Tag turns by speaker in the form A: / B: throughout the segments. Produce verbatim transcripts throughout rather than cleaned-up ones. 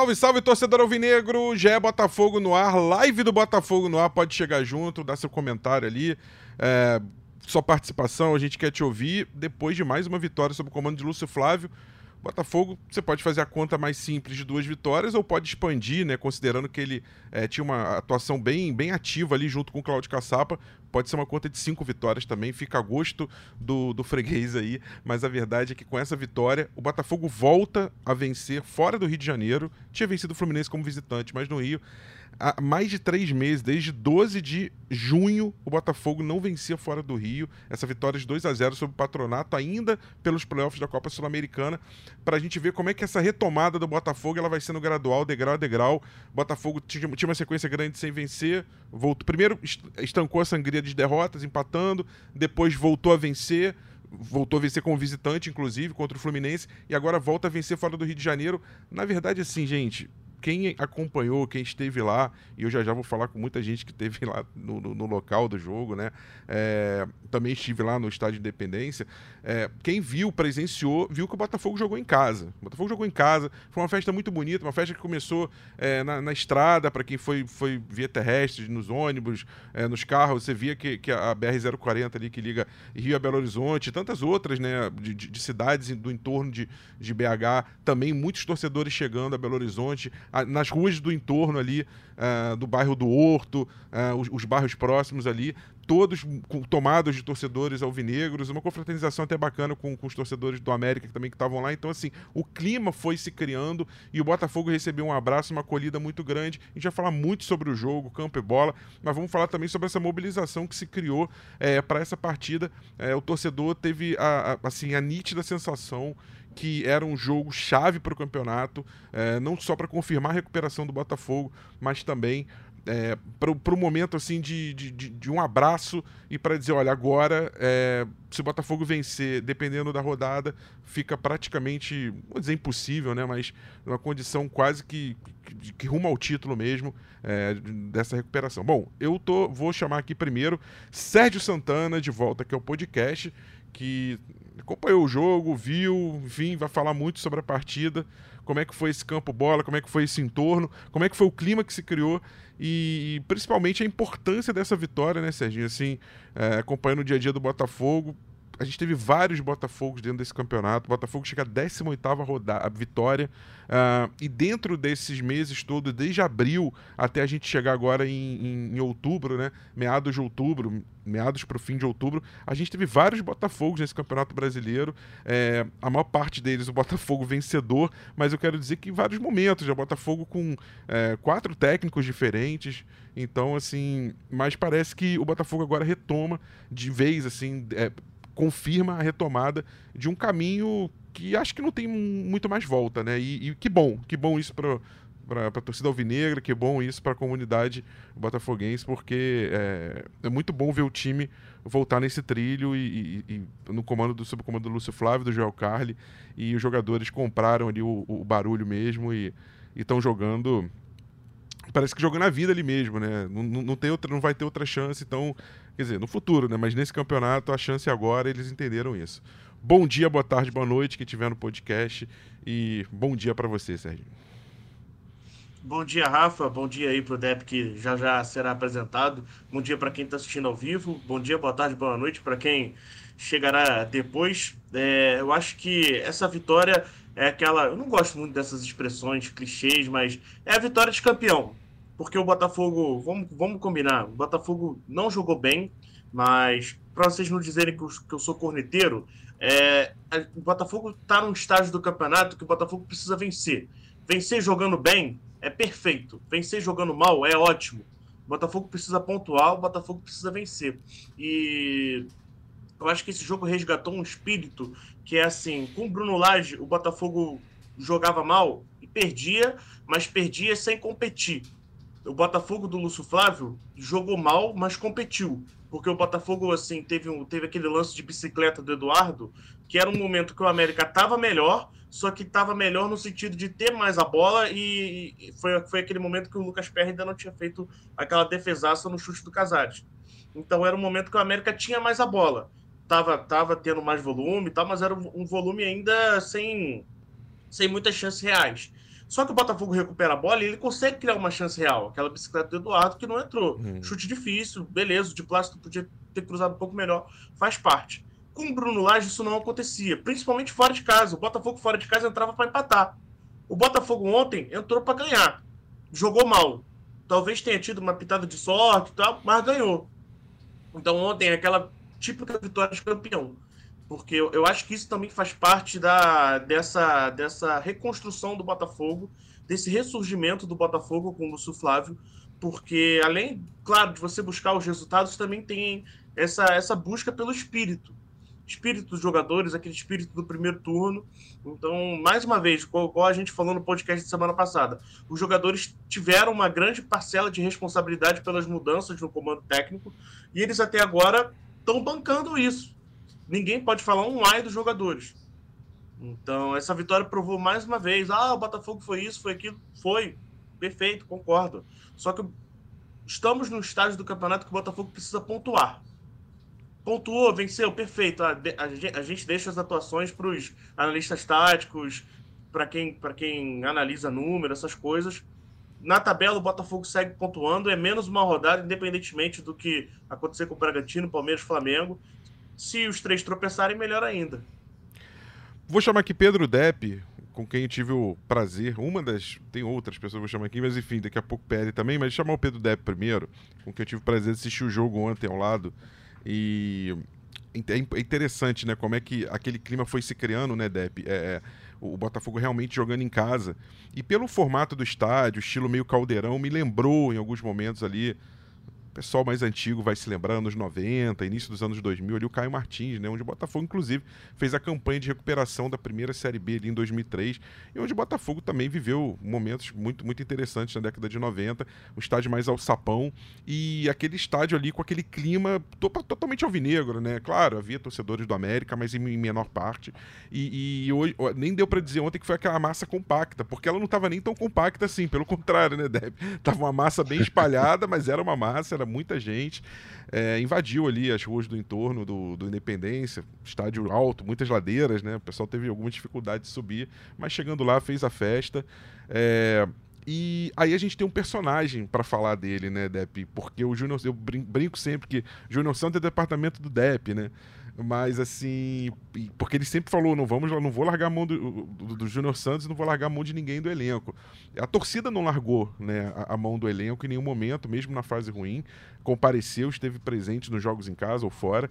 A: Salve, salve, torcedor alvinegro, G E Botafogo no ar, live do Botafogo no ar, pode chegar junto, dar seu comentário ali, é, sua participação, a gente quer te ouvir, depois de mais uma vitória sob o comando de Lúcio Flávio. Botafogo, você pode fazer a conta mais simples de duas vitórias ou pode expandir, né, considerando que ele é, tinha uma atuação bem, bem ativa ali junto com o Cláudio Caçapa, pode ser uma conta de cinco vitórias também, fica a gosto do, do freguês aí, mas a verdade é que com essa vitória, o Botafogo volta a vencer fora do Rio de Janeiro, tinha vencido o Fluminense como visitante, mas no Rio, há mais de três meses, desde doze de junho, o Botafogo não vencia fora do Rio. Essa vitória de dois a zero sobre o Patronato, ainda pelos playoffs da Copa Sul-Americana, para a gente ver como é que essa retomada do Botafogo ela vai sendo gradual, degrau a degrau. O Botafogo tinha, tinha uma sequência grande sem vencer, voltou, primeiro estancou a sangria de derrotas, empatando, depois voltou a vencer, voltou a vencer como visitante, inclusive, contra o Fluminense, e agora volta a vencer fora do Rio de Janeiro. Na verdade, assim, gente, quem acompanhou, quem esteve lá, e eu já já vou falar com muita gente que esteve lá no, no, no local do jogo, né? É, também estive lá no Estádio Independência. É, quem viu, presenciou, viu que o Botafogo jogou em casa. O Botafogo jogou em casa. Foi uma festa muito bonita, uma festa que começou é, na, na estrada, para quem foi, foi via terrestre, nos ônibus, é, nos carros. Você via que, que a B R zero quarenta ali, que liga Rio a Belo Horizonte, e tantas outras, né, de, de, de cidades do entorno de, de B H, também muitos torcedores chegando a Belo Horizonte, nas ruas do entorno ali, uh, do bairro do Horto, uh, os, os bairros próximos ali, todos tomados de torcedores alvinegros, uma confraternização até bacana com, com os torcedores do América que também que estavam lá. Então, assim, o clima foi se criando e o Botafogo recebeu um abraço, uma acolhida muito grande. A gente vai falar muito sobre o jogo, campo e bola, mas vamos falar também sobre essa mobilização que se criou é, para essa partida. É, o torcedor teve a, a, assim, a nítida sensação que era um jogo chave para o campeonato, é, não só para confirmar a recuperação do Botafogo, mas também é, para o momento assim, de, de, de um abraço e para dizer, olha, agora, é, se o Botafogo vencer, dependendo da rodada, fica praticamente, vou dizer impossível, né, mas numa condição quase que, que, que rumo ao título mesmo, é, dessa recuperação. Bom, eu tô, vou chamar aqui primeiro Sérgio Santana, de volta aqui ao podcast, que acompanhou o jogo, viu, enfim, vai falar muito sobre a partida, como é que foi esse campo-bola, como é que foi esse entorno, como é que foi o clima que se criou e, e principalmente a importância dessa vitória, né, Serginho? Assim, é, acompanhando o dia a dia do Botafogo, a gente teve vários Botafogos dentro desse campeonato. O Botafogo chega à décima oitava rodada, a vitória, uh, e dentro desses meses todos, desde abril até a gente chegar agora em, em, em outubro, né, meados de outubro, meados para o fim de outubro, a gente teve vários Botafogos nesse campeonato brasileiro, é, a maior parte deles o Botafogo vencedor, mas eu quero dizer que em vários momentos, o Botafogo com é, quatro técnicos diferentes, então assim, mas parece que o Botafogo agora retoma de vez, assim, é, confirma a retomada de um caminho que acho que não tem muito mais volta, né? E, e que bom, que bom isso para para a torcida alvinegra, que bom isso para a comunidade botafoguense, porque é, é muito bom ver o time voltar nesse trilho e, e, e no comando do sob o comando do Lúcio Flávio, do Joel Carli, e os jogadores compraram ali o, o barulho mesmo e estão jogando, parece que jogando a vida ali mesmo, né? Não, não, não, tem outra, não vai ter outra chance, então, quer dizer, no futuro, né? Mas nesse campeonato a chance é agora, eles entenderam isso. Bom dia, boa tarde, boa noite, quem estiver no podcast, e bom dia para você, Sérgio.
B: Bom dia, Rafa. Bom dia aí pro Dep, que já já será apresentado. Bom dia para quem está assistindo ao vivo. Bom dia, boa tarde, boa noite para quem chegará depois. É, eu acho que essa vitória é aquela... Eu não gosto muito dessas expressões, clichês, mas é a vitória de campeão. Porque o Botafogo... Vamos, vamos combinar. O Botafogo não jogou bem, mas para vocês não dizerem que eu, que eu sou corneteiro, é, o Botafogo está num estágio do campeonato que o Botafogo precisa vencer. Vencer jogando bem é perfeito. Vencer jogando mal é ótimo. O Botafogo precisa pontuar, o Botafogo precisa vencer. E eu acho que esse jogo resgatou um espírito que é assim, com o Bruno Lage, o Botafogo jogava mal e perdia, mas perdia sem competir. O Botafogo do Lúcio Flávio jogou mal, mas competiu. Porque o Botafogo, assim, teve, um, teve aquele lance de bicicleta do Eduardo, que era um momento que o América estava melhor, só que estava melhor no sentido de ter mais a bola e, e foi, foi aquele momento que o Lucas Perry ainda não tinha feito aquela defesaça no chute do Casares. Então era um momento que o América tinha mais a bola. Tava, tava tendo mais volume e tal, mas era um volume ainda sem, sem muitas chances reais. Só que o Botafogo recupera a bola e ele consegue criar uma chance real. Aquela bicicleta do Eduardo que não entrou.
A: Hum.
B: Chute difícil, beleza, o de plástico podia ter cruzado um pouco melhor, faz parte. Com o Bruno Lage isso não acontecia, principalmente fora de casa. O Botafogo fora de casa entrava para empatar. O Botafogo ontem entrou para ganhar. Jogou mal. Talvez tenha tido uma pitada de sorte e tal, mas ganhou. Então ontem é aquela típica vitória de campeão. Porque eu, eu acho que isso também faz parte da, dessa, dessa reconstrução do Botafogo, desse ressurgimento do Botafogo com o Lúcio Flávio, porque além, claro, de você buscar os resultados, também tem essa, essa busca pelo espírito. Espírito dos jogadores, aquele espírito do primeiro turno. Então, mais uma vez, igual a gente falou no podcast de semana passada, os jogadores tiveram uma grande parcela de responsabilidade pelas mudanças no comando técnico e eles até agora estão bancando isso. Ninguém pode falar um ai dos jogadores. Então, essa vitória provou mais uma vez, ah, o Botafogo foi isso, foi aquilo. Foi, perfeito, concordo. Só que estamos no estágio do campeonato que o Botafogo precisa pontuar. Pontuou, venceu, perfeito. A, a, a gente deixa as atuações para os analistas táticos, para quem, para quem analisa número, essas coisas. Na tabela, o Botafogo segue pontuando, é menos uma rodada, independentemente do que acontecer com o Bragantino, Palmeiras, Flamengo. Se os três tropeçarem, melhor ainda.
A: Vou chamar aqui Pedro Depp, com quem eu tive o prazer, uma das, tem outras pessoas que eu vou chamar aqui, mas enfim, daqui a pouco P L também, mas chamar o Pedro Depp primeiro, com quem eu tive o prazer de assistir o jogo ontem ao lado. E é interessante, né, como é que aquele clima foi se criando, né, Depp? É, o Botafogo realmente jogando em casa. E pelo formato do estádio, estilo meio caldeirão, me lembrou em alguns momentos ali, o pessoal mais antigo vai se lembrar, anos noventa, início dos anos dois mil, ali o Caio Martins, né, onde o Botafogo, inclusive, fez a campanha de recuperação da primeira Série B ali em dois mil e três, e onde o Botafogo também viveu momentos muito, muito interessantes na década de noventa, um estádio mais alçapão, e aquele estádio ali com aquele clima to totalmente alvinegro, né, claro, havia torcedores do América, mas em, em menor parte, e, e hoje, nem deu para dizer ontem que foi aquela massa compacta, porque ela não estava nem tão compacta assim, pelo contrário, né, Deb? Tava uma massa bem espalhada, mas era uma massa, era muita gente, é, invadiu ali as ruas do entorno do, do Independência, estádio alto, muitas ladeiras, né? O pessoal teve alguma dificuldade de subir, mas chegando lá fez a festa. É, e aí a gente tem um personagem para falar dele, né, Depp? Porque o Júnior, eu brinco sempre que Júnior Santos é departamento do Depp, né? Mas assim, porque ele sempre falou, não vamos, não vou largar a mão do, do, do Júnior Santos, não vou largar a mão de ninguém do elenco. A torcida não largou, né, a, a mão do elenco em nenhum momento, mesmo na fase ruim, compareceu, esteve presente nos jogos em casa ou fora.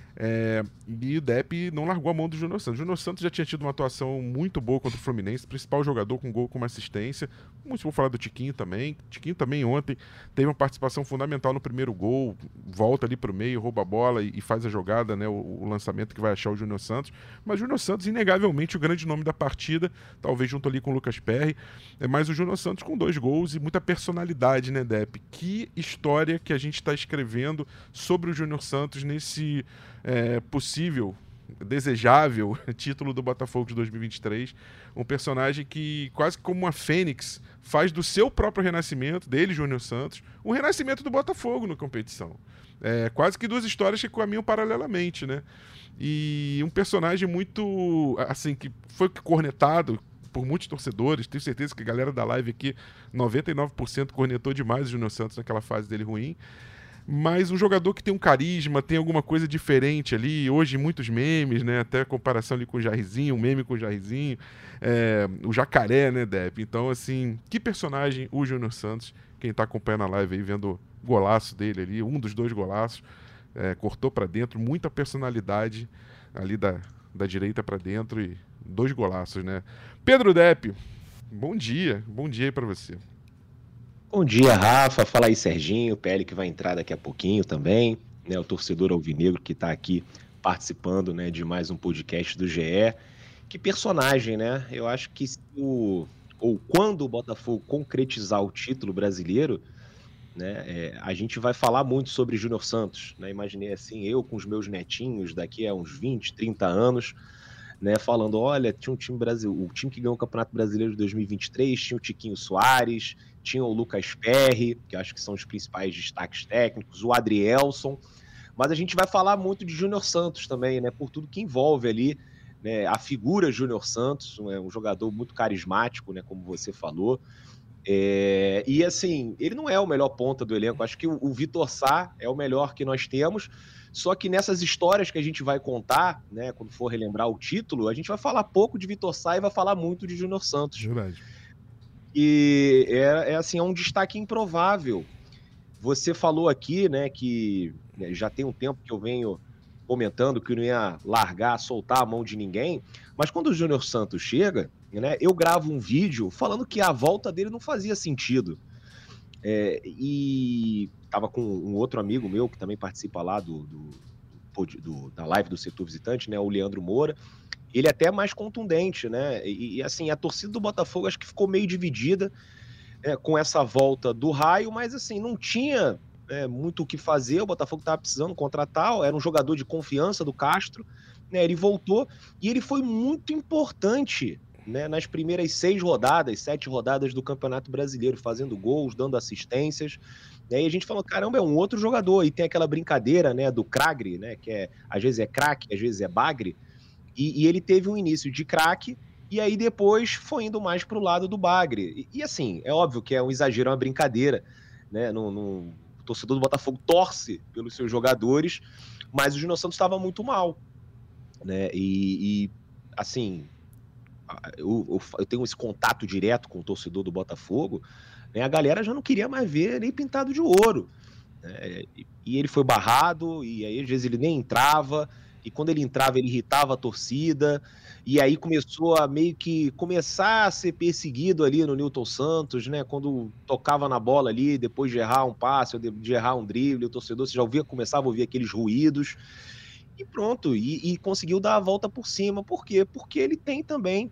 A: É, e o Depp não largou a mão do Júnior Santos. O Júnior Santos já tinha tido uma atuação muito boa contra o Fluminense, principal jogador com gol, com uma assistência. Muito vou falar do Tiquinho também. Tiquinho também ontem teve uma participação fundamental no primeiro gol, volta ali para o meio, rouba a bola e, e faz a jogada, né, o, o lançamento que vai achar o Júnior Santos. Mas o Júnior Santos, inegavelmente, o grande nome da partida, talvez junto ali com o Lucas Perry. É mais o Júnior Santos com dois gols e muita personalidade, né, Depp? Que história que a gente está escrevendo sobre o Júnior Santos nesse é, possível, desejável título do Botafogo de dois mil e vinte e três. Um personagem que, quase como uma fênix, faz do seu próprio renascimento, dele, Júnior Santos, um renascimento do Botafogo na competição. É, quase que duas histórias que caminham paralelamente, né? E um personagem muito, assim, que foi cornetado por muitos torcedores, tenho certeza que a galera da live aqui, noventa e nove por cento cornetou demais o Júnior Santos naquela fase dele ruim, mas um jogador que tem um carisma, tem alguma coisa diferente ali, hoje muitos memes, né, até a comparação ali com o Jairzinho, um meme com o Jairzinho, é, o Jacaré, né, Depp? Então, assim, que personagem o Júnior Santos, quem tá acompanhando a live aí, vendo o golaço dele ali, um dos dois golaços, é, cortou para dentro, muita personalidade ali da, da direita para dentro e dois golaços, né? Pedro Depp, bom dia, bom dia aí para você.
C: Bom dia, Rafa. Fala aí, Serginho, P L que vai entrar daqui a pouquinho também, né? O torcedor alvinegro que está aqui participando, né, de mais um podcast do G E. Que personagem, né? Eu acho que se o, ou quando o Botafogo concretizar o título brasileiro, né, é, a gente vai falar muito sobre Júnior Santos, né? Imaginei assim, eu com os meus netinhos daqui a uns vinte, trinta anos, né, falando, olha, tinha um time Brasil, o time que ganhou o Campeonato Brasileiro de dois mil e vinte e três, tinha o Tiquinho Soares, tinha o Lucas Perry, que acho que são os principais destaques técnicos, o Adrielson, mas a gente vai falar muito de Júnior Santos também, né, por tudo que envolve ali, né, a figura Júnior Santos, é um jogador muito carismático, né, como você falou. É, e assim, ele não é o melhor ponta do elenco. Acho que o, o Vitor Sá é o melhor que nós temos. Só que nessas histórias que a gente vai contar, né, quando for relembrar o título, a gente vai falar pouco de Vitor Sá e vai falar muito de Júnior Santos.
A: Verdade.
C: E é, é assim, é um destaque improvável. Você falou aqui, né, que já tem um tempo que eu venho comentando que não ia largar, soltar a mão de ninguém, mas quando o Júnior Santos chega, né, eu gravo um vídeo falando que a volta dele não fazia sentido. É, e tava com um outro amigo meu que também participa lá do, do, do, da live do Setor Visitante, né, o Leandro Moura. Ele é até mais contundente, né? E, e assim, a torcida do Botafogo acho que ficou meio dividida é, com essa volta do Raio, mas assim, não tinha é, muito o que fazer. O Botafogo estava precisando contratar, era um jogador de confiança do Castro, né? Ele voltou e ele foi muito importante, né, nas primeiras seis rodadas, sete rodadas do Campeonato Brasileiro, fazendo gols, dando assistências. Né, e a gente falou, caramba, é um outro jogador. E tem aquela brincadeira, né, do Cragre, né, que é, às vezes é craque, às vezes é bagre. E, e ele teve um início de craque, e aí depois foi indo mais para o lado do bagre. E, e assim, é óbvio que é um exagero, é uma brincadeira. Né, no, no, o torcedor do Botafogo torce pelos seus jogadores, mas o Júnior Santos estava muito mal. Né, e, e assim... Eu, eu, eu tenho esse contato direto com o torcedor do Botafogo, né, a galera já não queria mais ver nem pintado de ouro. Né, e, e ele foi barrado, e aí às vezes ele nem entrava, e quando ele entrava ele irritava a torcida, e aí começou a meio que começar a ser perseguido ali no Newton Santos, né, quando tocava na bola ali, depois de errar um passe, ou de, de errar um drible, o torcedor você já ouvia, começava a ouvir aqueles ruídos, e pronto, e, e conseguiu dar a volta por cima. Por quê? Porque ele tem também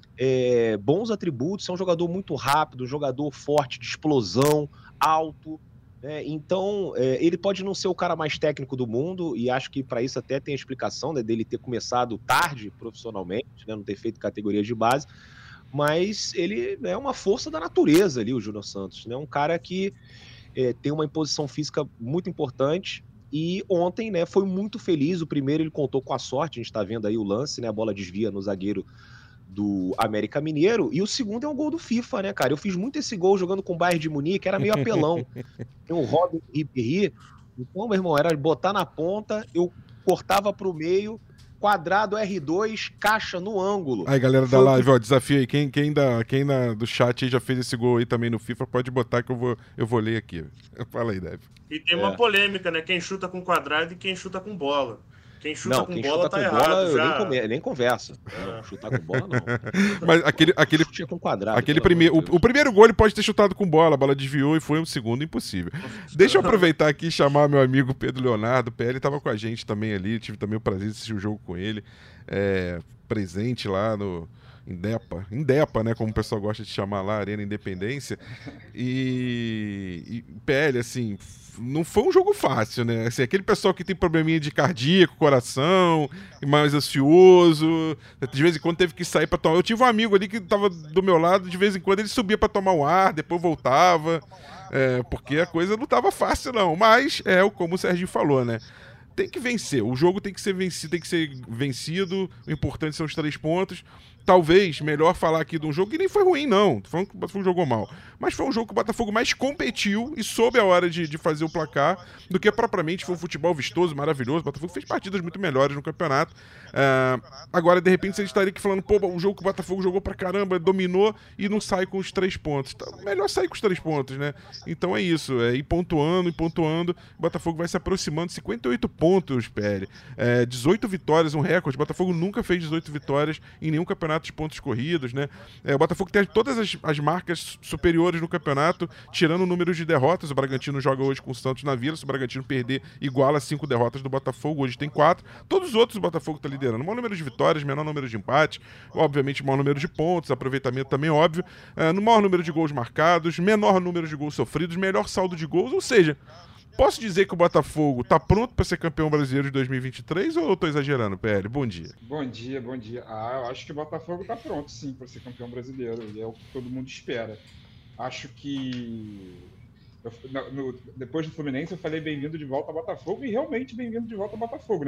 C: é, bons atributos, é um jogador muito rápido, um jogador forte, de explosão, alto, né? Então é, ele pode não ser o cara mais técnico do mundo, e acho que para isso até tem a explicação, né, dele ter começado tarde profissionalmente, né, não ter feito categoria de base, mas ele é uma força da natureza ali, o Júnior Santos, né? Um cara que é, tem uma imposição física muito importante. E ontem, né, foi muito feliz. O primeiro ele contou com a sorte, a gente está vendo aí o lance, né, a bola desvia no zagueiro do América Mineiro, e o segundo é um gol do FIFA, né, cara? Eu fiz muito esse gol jogando com o Bayern de Munique, era meio apelão. Tem o Robin Ribéry, então, meu irmão, era botar na ponta, eu cortava pro meio, quadrado R dois, caixa no ângulo.
A: Aí, galera
C: Foi
A: da live, ó, desafio aí. Quem, quem, da, quem da, do chat aí já fez esse gol aí também no FIFA, pode botar que eu vou, eu vou ler aqui. Fala aí, Dave.
B: E tem uma é. polêmica, né? Quem chuta com quadrado e quem chuta com bola. Quem chuta
C: não,
B: com
C: quem
B: bola
C: chuta
B: tá
C: com
B: errado.
C: Bola,
B: já...
C: eu nem, come, nem conversa. É. Não, chutar com bola, não.
A: Mas aquele, aquele,
C: com quadrado,
A: aquele primeiro, o, o primeiro gol ele pode ter chutado com bola, a bola desviou e foi um segundo impossível. Deixa eu aproveitar aqui e chamar meu amigo Pedro Leonardo. O P L estava com a gente também ali, tive também o prazer de assistir o jogo com ele, é, presente lá no Indepa, Indepa, né, como o pessoal gosta de chamar lá, Arena Independência. E, e P L, assim, não foi um jogo fácil, né? Assim, aquele pessoal que tem probleminha de cardíaco, coração, mais ansioso, de vez em quando teve que sair para tomar. Eu tive um amigo ali que tava do meu lado, de vez em quando ele subia para tomar um ar, depois voltava, é, porque a coisa não tava fácil, não. Mas é como o Serginho falou, né? Tem que vencer, o jogo tem que ser vencido, tem que ser vencido, o importante são os três pontos. Talvez, melhor falar aqui de um jogo que nem foi ruim, não. Tô falando que o Botafogo jogou mal. Mas foi um jogo que o Botafogo mais competiu e soube a hora de, de fazer o placar do que propriamente foi um futebol vistoso, maravilhoso. O Botafogo fez partidas muito melhores no campeonato. Uh, agora, de repente, você estaria aqui falando, pô, o jogo que o Botafogo jogou pra caramba, dominou e não sai com os três pontos. Então, melhor sair com os três pontos, né? Então é isso, é ir pontuando e pontuando. O Botafogo vai se aproximando, cinquenta e oito pontos, P L. É, dezoito vitórias, um recorde. O Botafogo nunca fez dezoito vitórias em nenhum campeonato de pontos corridos, né? É, o Botafogo tem todas as, as marcas superiores no campeonato, tirando o número de derrotas. O Bragantino joga hoje com o Santos na Vila. Se o Bragantino perder, iguala cinco derrotas do Botafogo. Hoje tem quatro. Todos os outros o Botafogo está liderando. Maior número de vitórias, menor número de empates, obviamente maior número de pontos, aproveitamento também óbvio, é, no maior número de gols marcados, menor número de gols sofridos, melhor saldo de gols, ou seja, posso dizer que o Botafogo está pronto para ser campeão brasileiro de dois mil e vinte e três ou eu estou exagerando, P L? Bom dia.
D: Bom dia, bom dia. Ah, eu acho que o Botafogo está pronto, sim, para ser campeão brasileiro. E é o que todo mundo espera. Acho que... Eu, no, no, depois do Fluminense, eu falei bem-vindo de volta ao Botafogo, e realmente bem-vindo de volta ao Botafogo, né?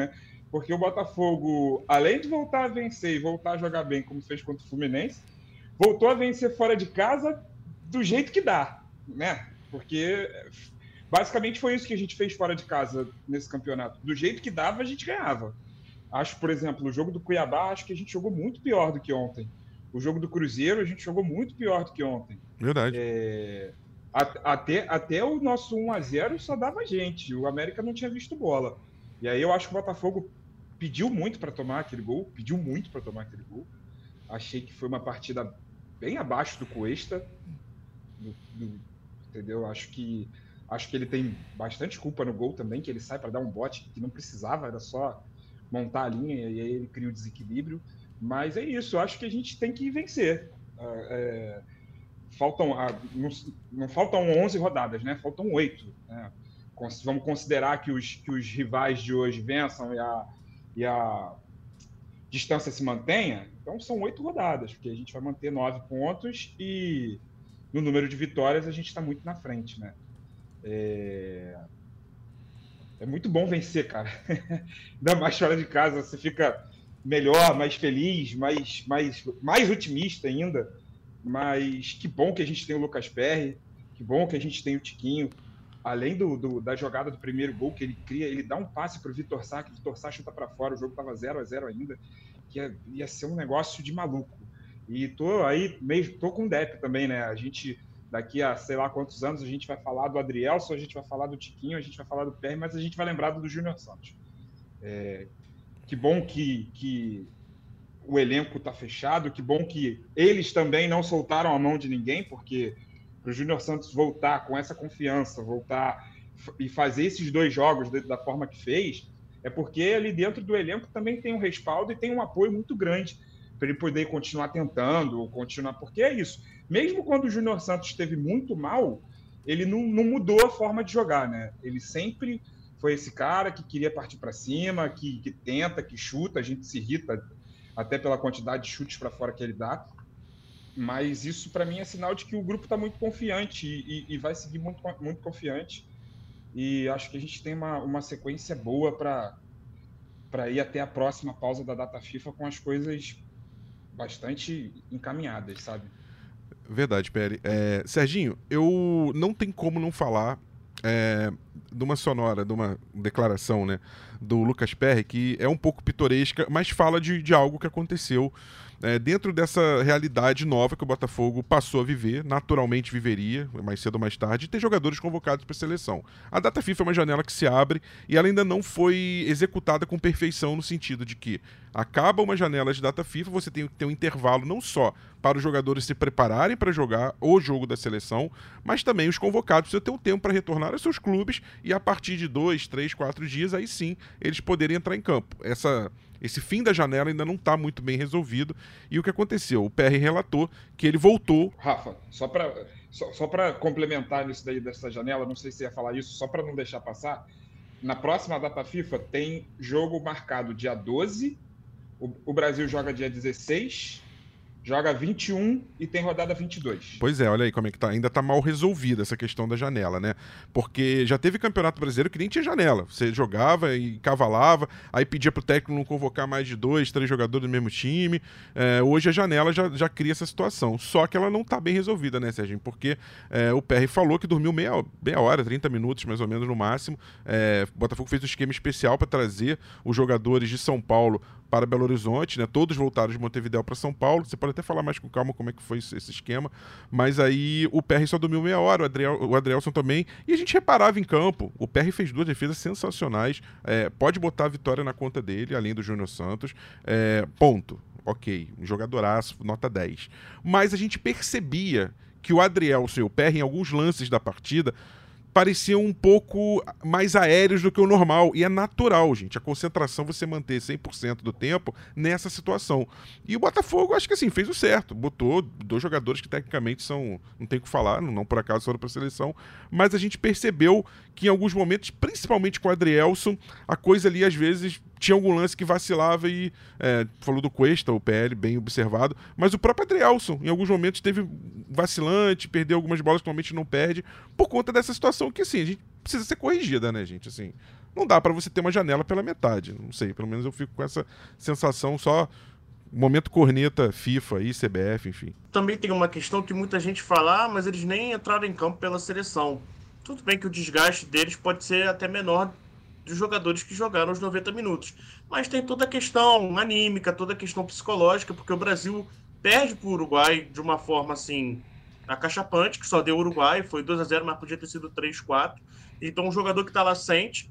D: porque o Botafogo, além de voltar a vencer e voltar a jogar bem, como fez contra o Fluminense, voltou a vencer fora de casa do jeito que dá, né? Porque basicamente foi isso que a gente fez fora de casa nesse campeonato. Do jeito que dava, a gente ganhava. Acho, por exemplo, o jogo do Cuiabá, acho que a gente jogou muito pior do que ontem. O jogo do Cruzeiro, a gente jogou muito pior do que ontem.
A: Verdade.
D: É... Até, até o nosso um a zero só dava a gente. O América não tinha visto bola. E aí eu acho que o Botafogo pediu muito para tomar aquele gol. Pediu muito para tomar aquele gol. Achei que foi uma partida bem abaixo do Cuesta. Do, do, entendeu? Acho que, acho que ele tem bastante culpa no gol também, que ele sai para dar um bote que não precisava, era só montar a linha e aí ele cria o desequilíbrio. Mas é isso, acho que a gente tem que vencer. É, faltam, não, não faltam onze rodadas, né? Faltam oito. Né? Vamos considerar que os, que os rivais de hoje vençam e a, e a distância se mantenha. Então são oito rodadas, porque a gente vai manter nove pontos e no número de vitórias a gente está muito na frente, né? É... é muito bom vencer, cara. Ainda mais fora de casa, você fica melhor, mais feliz, mais, mais, mais otimista ainda. Mas que bom que a gente tem o Lucas Perry, que bom que a gente tem o Tiquinho. Além do, do, da jogada do primeiro gol que ele cria, ele dá um passe para o Vitor Sá, que o Vitor Sá chuta para fora, o jogo estava zero a zero ainda, que ia, ia ser um negócio de maluco. E tô aí, meio, tô com o Depp também, né? A gente, daqui a sei lá quantos anos, a gente vai falar do Adrielson, a gente vai falar do Tiquinho, a gente vai falar do Perry, mas a gente vai lembrar do Júnior Santos. É, que bom que, que o elenco está fechado, que bom que eles também não soltaram a mão de ninguém, porque para o Júnior Santos voltar com essa confiança, voltar e fazer esses dois jogos da forma que fez, é porque ali dentro do elenco também tem um respaldo e tem um apoio muito grande para ele poder continuar tentando, continuar, porque é isso. Mesmo quando o Júnior Santos esteve muito mal, ele não, não mudou a forma de jogar, né? Ele sempre foi esse cara que queria partir para cima, que, que tenta, que chuta, a gente se irrita até pela quantidade de chutes para fora que ele dá, mas isso para mim é sinal de que o grupo está muito confiante e, e, e vai seguir muito, muito confiante, e acho que a gente tem uma, uma sequência boa para para ir até a próxima pausa da data FIFA com as coisas bastante encaminhadas, sabe?
A: Verdade, Peri. É, Serginho, eu não tem como não falar é, de uma sonora, de uma declaração, né, do Lucas Perry, que é um pouco pitoresca, mas fala de, de algo que aconteceu é, dentro dessa realidade nova que o Botafogo passou a viver, naturalmente viveria, mais cedo ou mais tarde, e ter jogadores convocados para a seleção. A data FIFA é uma janela que se abre e ela ainda não foi executada com perfeição, no sentido de que acaba uma janela de data FIFA, você tem que ter um intervalo não só para os jogadores se prepararem para jogar o jogo da seleção, mas também os convocados precisam ter um tempo para retornar aos seus clubes e a partir de dois, três, quatro dias, aí sim, eles poderem entrar em campo. Essa... Esse fim da janela ainda não está muito bem resolvido. E o que aconteceu? O P R relatou que ele voltou...
D: Rafa, só para só, só para complementar nisso daí dessa janela, não sei se ia falar isso, só para não deixar passar, na próxima data FIFA tem jogo marcado dia doze, o, o Brasil joga dia dezesseis, joga vinte e um e tem rodada vinte e dois.
A: Pois é, olha aí como é que tá. Ainda tá mal resolvida essa questão da janela, né? Porque já teve campeonato brasileiro que nem tinha janela. Você jogava e cavalava, aí pedia pro técnico não convocar mais de dois, três jogadores do mesmo time. É, hoje a janela já, já cria essa situação. Só que ela não tá bem resolvida, né, Serginho? Porque é, o P R falou que dormiu meia, meia hora, trinta minutos mais ou menos no máximo. É, o Botafogo fez um esquema especial para trazer os jogadores de São Paulo para Belo Horizonte, né? Todos voltaram de Montevidéu para São Paulo. Você pode até falar mais com calma como é que foi esse esquema, mas aí o P R só dormiu meia hora, o, Adriel, o Adrielson também, e a gente reparava em campo. O P R fez duas defesas sensacionais, é, pode botar a vitória na conta dele, além do Júnior Santos, é, ponto. Ok, um jogadoraço, nota dez. Mas a gente percebia que o Adrielson e o P R, em alguns lances da partida, pareciam um pouco mais aéreos do que o normal. E é natural, gente, a concentração você manter cem por cento do tempo nessa situação. E o Botafogo, acho que assim, fez o certo. Botou dois jogadores que tecnicamente são, não tem o que falar, não, não por acaso foram para a seleção, mas a gente percebeu que em alguns momentos, principalmente com o Adrielson, a coisa ali às vezes tinha algum lance que vacilava e é, falou do Cuesta, o P L, bem observado, mas o próprio Adrielson em alguns momentos teve vacilante, perdeu algumas bolas que normalmente não perde, por conta dessa situação que assim, a gente precisa ser corrigida, né, gente? Assim, não dá para você ter uma janela pela metade. Não sei, pelo menos eu fico com essa sensação só. Momento corneta, FIFA e C B F, enfim.
B: Também tem uma questão que muita gente fala, ah, mas eles nem entraram em campo pela seleção. Tudo bem que o desgaste deles pode ser até menor dos jogadores que jogaram os noventa minutos. Mas tem toda a questão anímica, toda a questão psicológica, porque o Brasil perde para o Uruguai de uma forma assim, acachapante, que só deu o Uruguai, foi dois a zero, mas podia ter sido três a quatro. Então o jogador que está lá sente,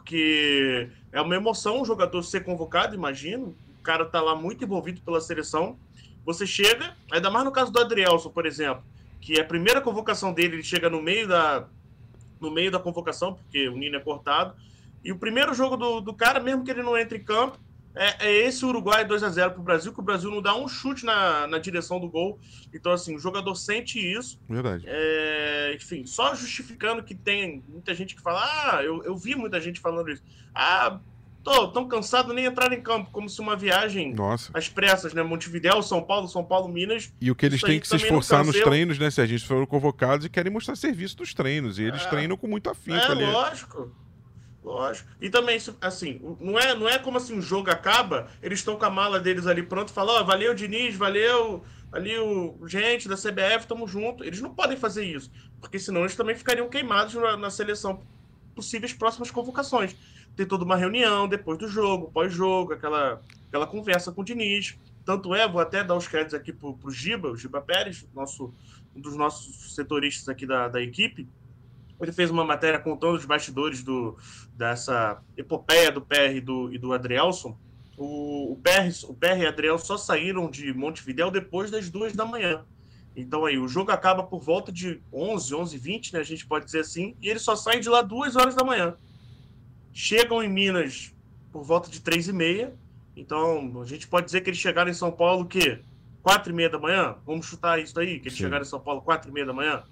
B: porque é uma emoção o jogador ser convocado, imagino. O cara tá lá muito envolvido pela seleção. Você chega, ainda mais no caso do Adrielson, por exemplo, que é a primeira convocação dele, ele chega no meio da, no meio da convocação, porque o Nino é cortado, e o primeiro jogo do, do cara, mesmo que ele não entre em campo, é, é esse Uruguai dois a zero pro Brasil, que o Brasil não dá um chute na, na direção do gol. Então, assim, o jogador sente isso.
A: Verdade.
B: É, enfim, só justificando que tem muita gente que fala, ah, eu, eu vi muita gente falando isso, ah, tô tão cansado nem entrar em campo, como se uma viagem
A: Nossa.
B: às pressas, né? Montevidéu, São Paulo, São Paulo, Minas.
A: E o que eles
B: Isso
A: têm
B: aí
A: que se
B: também não
A: esforçar nos
B: cansa. Eu-
A: treinos, né, Sérgio? Eles foram convocados e querem mostrar serviço dos treinos. E eles
B: É.
A: treinam com muito afinco
B: É,
A: ali.
B: lógico. Lógico. E também, isso, assim, não é, não é como assim, o jogo acaba, eles estão com a mala deles ali pronto e falam, ó, valeu, Diniz, valeu, ali o gente da C B F, tamo junto. Eles não podem fazer isso, porque senão eles também ficariam queimados na, na seleção, possíveis próximas convocações. Tem toda uma reunião depois do jogo, pós-jogo, aquela, aquela conversa com o Diniz. Tanto é, vou até dar os créditos aqui pro, pro Giba, o Giba Pérez, nosso, um dos nossos setoristas aqui da, da equipe. Ele fez uma matéria contando os bastidores do, dessa epopeia do P R e do, e do Adrielson. O, o, P R, o P R e o Adrielson só saíram de Montevidéu depois das duas da manhã. Então aí, o jogo acaba por volta de onze, onze e vinte, né, a gente pode dizer assim, e eles só saem de lá duas horas da manhã. Chegam em Minas por volta de três e meia. Então, a gente pode dizer que eles chegaram em São Paulo o quê? quatro e meia da manhã? Vamos chutar isso aí, que eles
A: Sim.
B: chegaram em São Paulo quatro e meia da manhã?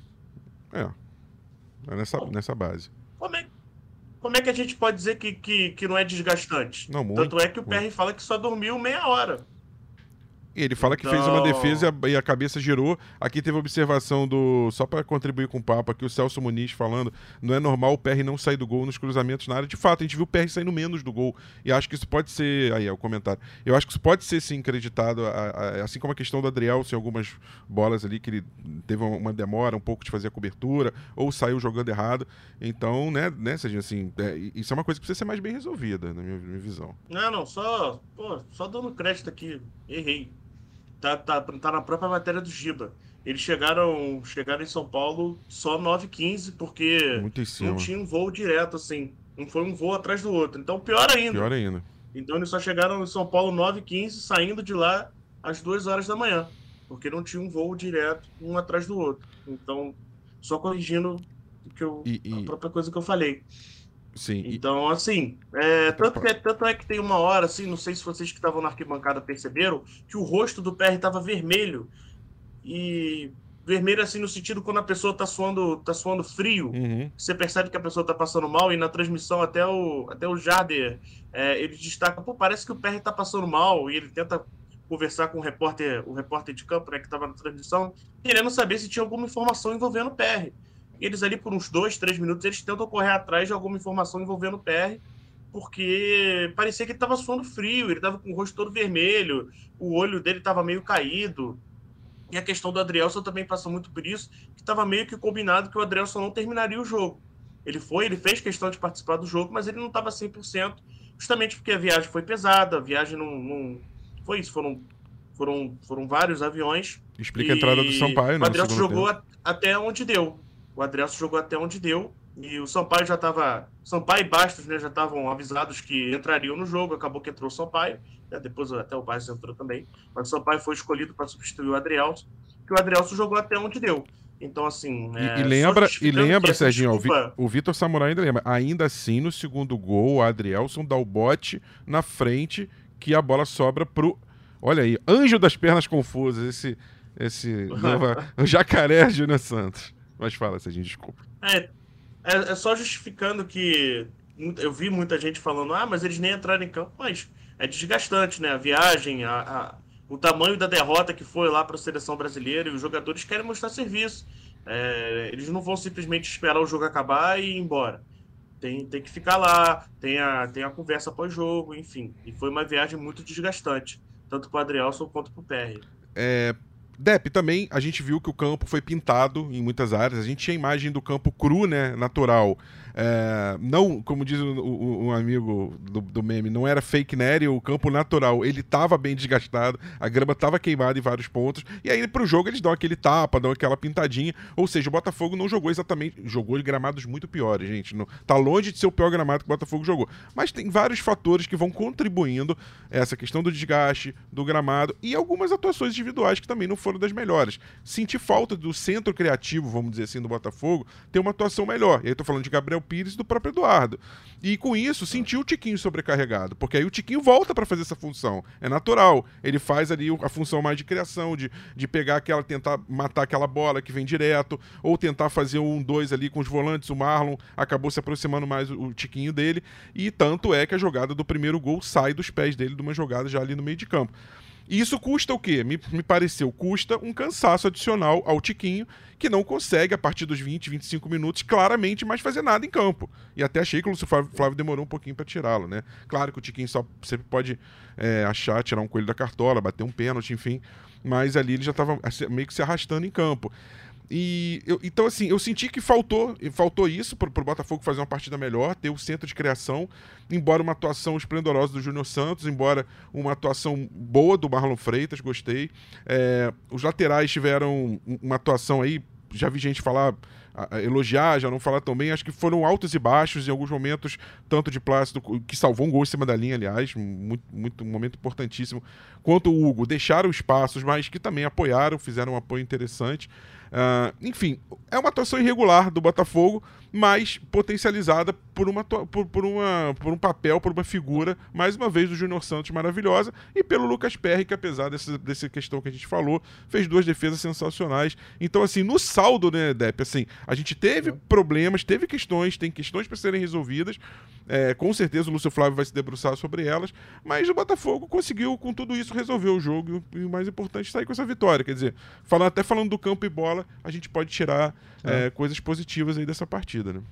A: É. É nessa, nessa base.
B: Como é, como é que a gente pode dizer que, que, que não é desgastante?
A: Não, muito,
B: Tanto é que o
A: muito.
B: P R fala que só dormiu meia hora.
A: E ele fala que
B: Então-
A: fez uma defesa e a, e a cabeça girou. Aqui teve observação do... Só para contribuir com o papo aqui, o Celso Muniz falando, não é normal o P R não sair do gol nos cruzamentos na área. De fato, a gente viu o P R saindo menos do gol. E acho que isso pode ser... Aí é o comentário. Eu acho que isso pode ser, sim, acreditado. A, a, assim como a questão do Adriel, em algumas bolas ali que ele teve uma demora um pouco de fazer a cobertura, ou saiu jogando errado. Então, né, né Serginho, assim, é, isso é uma coisa que precisa ser mais bem resolvida, na minha, minha visão.
B: Não, não, só, pô, só dando crédito aqui. Errei. Tá, tá, tá na própria matéria do Giba. Eles chegaram, chegaram em São Paulo só nove e quinze, porque
A: Muito em cima.
B: não tinha um voo direto, assim. Não foi um voo atrás do outro. Então, pior ainda.
A: Pior ainda.
B: Então, eles só chegaram em São Paulo nove e quinze, saindo de lá às duas horas da manhã. Porque não tinha um voo direto, um atrás do outro. Então, só corrigindo o que eu,
A: E- e-
B: a própria coisa que eu falei.
A: Sim. e-
B: Então, assim, é,
A: Outra
B: tanto, que, é- tanto é que tem uma hora, assim, não sei se vocês que estavam na arquibancada perceberam, que o rosto do P R estava vermelho. E vermelho, assim, no sentido quando a pessoa tá suando, tá suando frio,
A: Uhum.
B: você percebe que a pessoa tá passando mal, e na transmissão até o, até o Jarder, é, ele destaca, pô, parece que o P R tá passando mal, e ele tenta conversar com o repórter, o repórter de campo, né, que estava na transmissão, querendo saber se tinha alguma informação envolvendo o P R. E eles ali, por uns dois, três minutos, eles tentam correr atrás de alguma informação envolvendo o P R, porque parecia que ele estava suando frio, ele estava com o rosto todo vermelho, o olho dele estava meio caído. E a questão do Adrielson também passa muito por isso, que estava meio que combinado que o Adrielson não terminaria o jogo. Ele foi, ele fez questão de participar do jogo, mas ele não estava cem por cento, justamente porque a viagem foi pesada, a viagem não... não... Foi isso, foram, foram, foram vários aviões.
A: Explica a entrada do Sampaio,
B: O
A: né? no
B: Adrielson
A: segundo
B: jogou
A: tempo.
B: a- até onde deu. O Adrielson jogou até onde deu. E o Sampaio já estava... Sampaio e Bastos, né, já estavam avisados que entrariam no jogo. Acabou que entrou o Sampaio. Né, depois até o Bastos entrou também. Mas o Sampaio foi escolhido para substituir o Adrielson. Que o Adrielson jogou até onde deu. Então, assim...
A: E,
B: é,
A: e
B: só
A: lembra, e
B: justificando que
A: lembra
B: essa
A: Serginho, o, Vi-
B: desculpa-
A: o Vitor Samurai ainda lembra. Ainda assim, no segundo gol, o Adrielson dá o bote na frente, que a bola sobra pro... Olha aí, anjo das pernas confusas, esse... esse nova, o jacaré Júnior Santos. Mas fala, Serginho, desculpa.
B: É, é, é só justificando que muita- eu vi muita gente falando, ah, mas eles nem entraram em campo, mas é desgastante, né? A viagem, a, a- o tamanho da derrota que foi lá para a seleção brasileira, e os jogadores querem mostrar serviço. É, eles não vão simplesmente esperar o jogo acabar e ir embora. tem, tem que ficar lá, tem a, tem a conversa pós-jogo, enfim. E foi uma viagem muito desgastante, tanto para o Adrielson quanto para o P R.
A: É, Dep, também a gente viu que o campo foi pintado em muitas áreas. A gente tinha a imagem do campo cru, né, natural. É, não, como diz o, o, um amigo do, do meme, não era fake net, o campo natural, ele estava bem desgastado, a grama estava queimada em vários pontos, e aí pro jogo eles dão aquele tapa, dão aquela pintadinha, ou seja, o Botafogo não jogou exatamente, jogou gramados muito piores, gente, não, tá longe de ser o pior gramado que o Botafogo jogou, mas tem vários fatores que vão contribuindo, essa questão do desgaste, do gramado, e algumas atuações individuais que também não foram das melhores. Senti falta do centro criativo, vamos dizer assim, do Botafogo, ter uma atuação melhor, e aí tô falando de Gabriel Pires e do próprio Eduardo. E com isso, sentiu o Tiquinho sobrecarregado, porque aí o Tiquinho volta para fazer essa função. É natural. Ele faz ali a função mais de criação, de, de pegar aquela, tentar matar aquela bola que vem direto, ou tentar fazer um dois ali com os volantes. O Marlon acabou se aproximando mais o, o Tiquinho dele, e tanto é que a jogada do primeiro gol sai dos pés dele de uma jogada já ali no meio de campo. E isso custa o quê? Me, me pareceu, custa um cansaço adicional ao Tiquinho, que não consegue, a partir dos vinte, vinte e cinco minutos, claramente mais fazer nada em campo. E até achei que o Lúcio Flávio, Flávio demorou um pouquinho para tirá-lo, né? Claro que o Tiquinho só sempre pode é, achar, tirar um coelho da cartola, bater um pênalti, enfim. Mas ali ele já estava meio que se arrastando em campo. E eu, então, assim, eu senti que faltou, faltou isso para o Botafogo fazer uma partida melhor, ter o centro de criação, embora uma atuação esplendorosa do Júnior Santos, embora uma atuação boa do Marlon Freitas, gostei. É, os laterais tiveram uma atuação aí, já vi gente falar, elogiar, já não falar tão bem, acho que foram altos e baixos em alguns momentos, tanto de Plácido, que salvou um gol em cima da linha, aliás, muito, muito, um momento importantíssimo, quanto o Hugo, deixaram espaços, mas que também apoiaram, fizeram um apoio interessante. Uh, enfim, é uma atuação irregular do Botafogo, mas potencializada por, uma, por, por, uma, por um papel, por uma figura, mais uma vez, do Júnior Santos maravilhosa, e pelo Lucas Perry, que apesar dessa, dessa questão que a gente falou, fez duas defesas sensacionais. Então, assim, no saldo, né, Depp, assim, a gente teve problemas, teve questões, tem questões para serem resolvidas, é, com certeza o Lúcio Flávio vai se debruçar sobre elas, mas o Botafogo conseguiu, com tudo isso, resolver o jogo, e o mais importante, sair com essa vitória. Quer dizer, falando, até falando do campo e bola, a gente pode tirar é. É, coisas positivas aí dessa partida, né?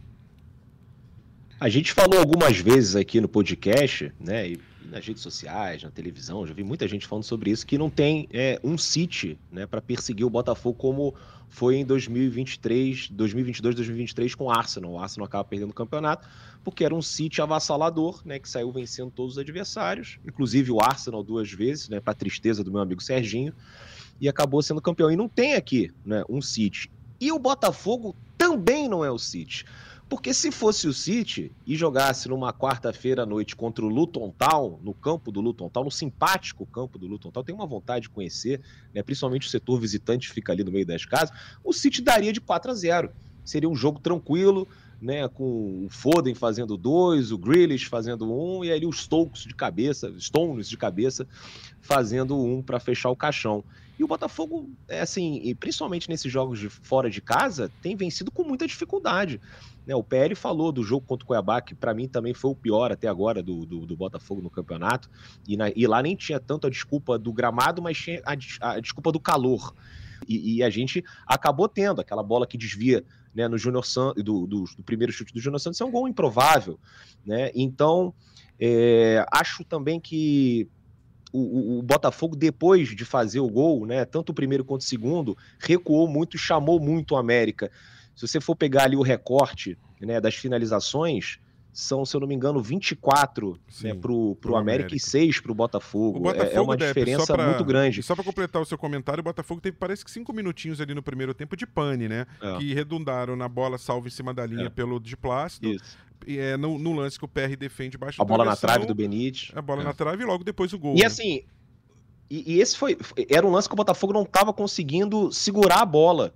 C: A gente falou algumas vezes aqui no podcast, né, e nas redes sociais, na televisão, já vi muita gente falando sobre isso, que não tem é, um City, né, para perseguir o Botafogo como foi em dois mil e vinte e três, dois mil e vinte e dois, dois mil e vinte e três com o Arsenal. O Arsenal acaba perdendo o campeonato porque era um City avassalador, né, que saiu vencendo todos os adversários, inclusive o Arsenal duas vezes, né, para tristeza do meu amigo Serginho, e acabou sendo campeão. E não tem aqui, né, um City. E o Botafogo também não é o City. Porque se fosse o City e jogasse numa quarta-feira à noite contra o Luton Town, no campo do Luton Town, no simpático campo do Luton Town, tenho uma vontade de conhecer, né, principalmente o setor visitante fica ali no meio das casas, o City daria de quatro a zero. Seria um jogo tranquilo, né, com o Foden fazendo dois, o Grealish fazendo um, e ali os Stokes de cabeça, Stones de cabeça, fazendo um para fechar o caixão. E o Botafogo, é assim, e principalmente nesses jogos de fora de casa, tem vencido com muita dificuldade. Né, o P L falou do jogo contra o Cuiabá, que para mim também foi o pior até agora do, do, do Botafogo no campeonato, e, na, e lá nem tinha tanto a desculpa do gramado, mas tinha a, a desculpa do calor. E, e a gente acabou tendo aquela bola que desvia, né, no Júnior Santos, do, do, do primeiro chute do Júnior Santos, é um gol improvável. Né? Então, é, acho também que O, o, o Botafogo, depois de fazer o gol, né, tanto o primeiro quanto o segundo, recuou muito e chamou muito o América. Se você for pegar ali o recorte, né, das finalizações, são, se eu não me engano, vinte e quatro, né, para o América, América e seis para o Botafogo. Botafogo. É uma Depp, diferença pra, muito grande.
A: E só para completar o seu comentário, o Botafogo teve, parece que cinco minutinhos ali no primeiro tempo de pane, né? É. Que redundaram na bola salva em cima da linha é. pelo de Plácido. Isso. É, no, no lance que o P R defende baixo
C: a bola na trave do Benítez.
A: A bola é. na trave e logo depois o gol.
C: E
A: né?
C: assim, e, e esse foi, era um lance que o Botafogo não estava conseguindo segurar a bola.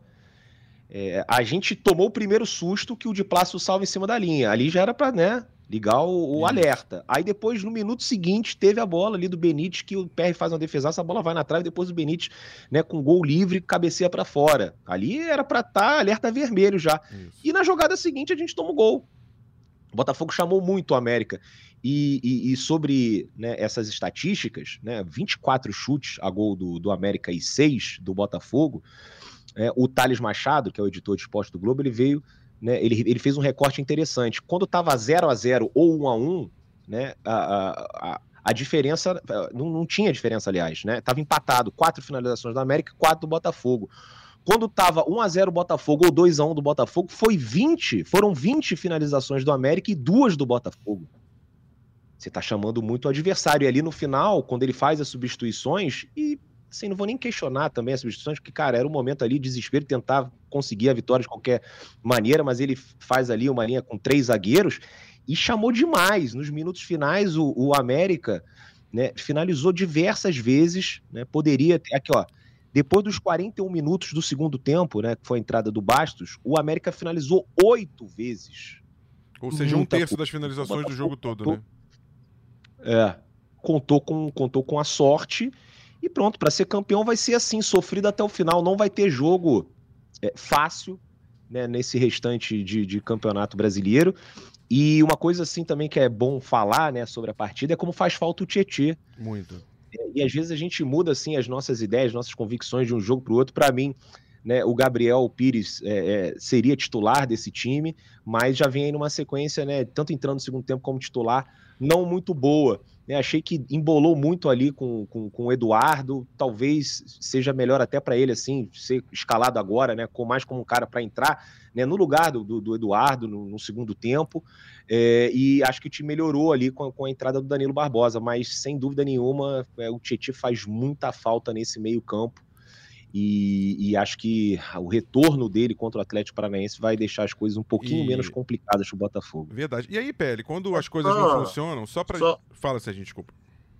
C: É, a gente tomou o primeiro susto que o de Plácido salva em cima da linha. Ali já era para, né, ligar o, o alerta. Aí depois, no minuto seguinte, teve a bola ali do Benítez, que o P R faz uma defesaça, a bola vai na trave, depois o Benítez, né, com gol livre, cabeceia para fora. Ali era para estar tá alerta vermelho já. Isso. E na jogada seguinte a gente toma o gol. O Botafogo chamou muito o América. E, e, e sobre, né, essas estatísticas, né, vinte e quatro chutes a gol do, do América e seis do Botafogo, é, o Thales Machado, que é o editor de esporte do Globo, ele veio né, ele, ele fez um recorte interessante. Quando estava zero a zero ou um a um, né, a, a, a, a diferença, não, não tinha diferença, aliás, né, estava empatado, quatro finalizações do América e quatro do Botafogo. Quando estava um a zero Botafogo ou dois a um do Botafogo, foi vinte, foram vinte finalizações do América e duas do Botafogo. Você está chamando muito o adversário. E ali no final, quando ele faz as substituições, e assim, não vou nem questionar também as substituições, porque, cara, era um momento ali de desespero, tentar conseguir a vitória de qualquer maneira, mas ele faz ali uma linha com três zagueiros e chamou demais. Nos minutos finais, o, o América, né, finalizou diversas vezes, né, poderia ter... Aqui, ó. Depois dos quarenta e um minutos do segundo tempo, né, que foi a entrada do Bastos, o América finalizou oito vezes.
A: Ou seja, Muita um terço das finalizações do jogo todo,
C: contou,
A: né?
C: É, contou com, contou com a sorte e pronto, para ser campeão vai ser assim, sofrido até o final, não vai ter jogo é, fácil, né, nesse restante de, de campeonato brasileiro. E uma coisa assim também que é bom falar, né, sobre a partida é como faz falta o Tietê.
A: Muito.
C: E às vezes a gente muda assim as nossas ideias, nossas convicções de um jogo para o outro. Para mim, né, o Gabriel Pires é, é, seria titular desse time, mas já vem aí numa sequência, né, tanto entrando no segundo tempo como titular, não muito boa. Né, achei que embolou muito ali com, com, com o Eduardo, talvez seja melhor até para ele assim ser escalado agora, né, com mais como um cara para entrar, né, no lugar do, do, do Eduardo no, no segundo tempo. É, e acho que o time melhorou ali com a, com a entrada do Danilo Barbosa, mas sem dúvida nenhuma é, o Tietê faz muita falta nesse meio campo e, e acho que o retorno dele contra o Atlético Paranaense vai deixar as coisas um pouquinho e... menos complicadas para o Botafogo.
A: Verdade. E aí, P L, quando as coisas não funcionam, só para...
B: Só...
A: Fala, Serginho, desculpa.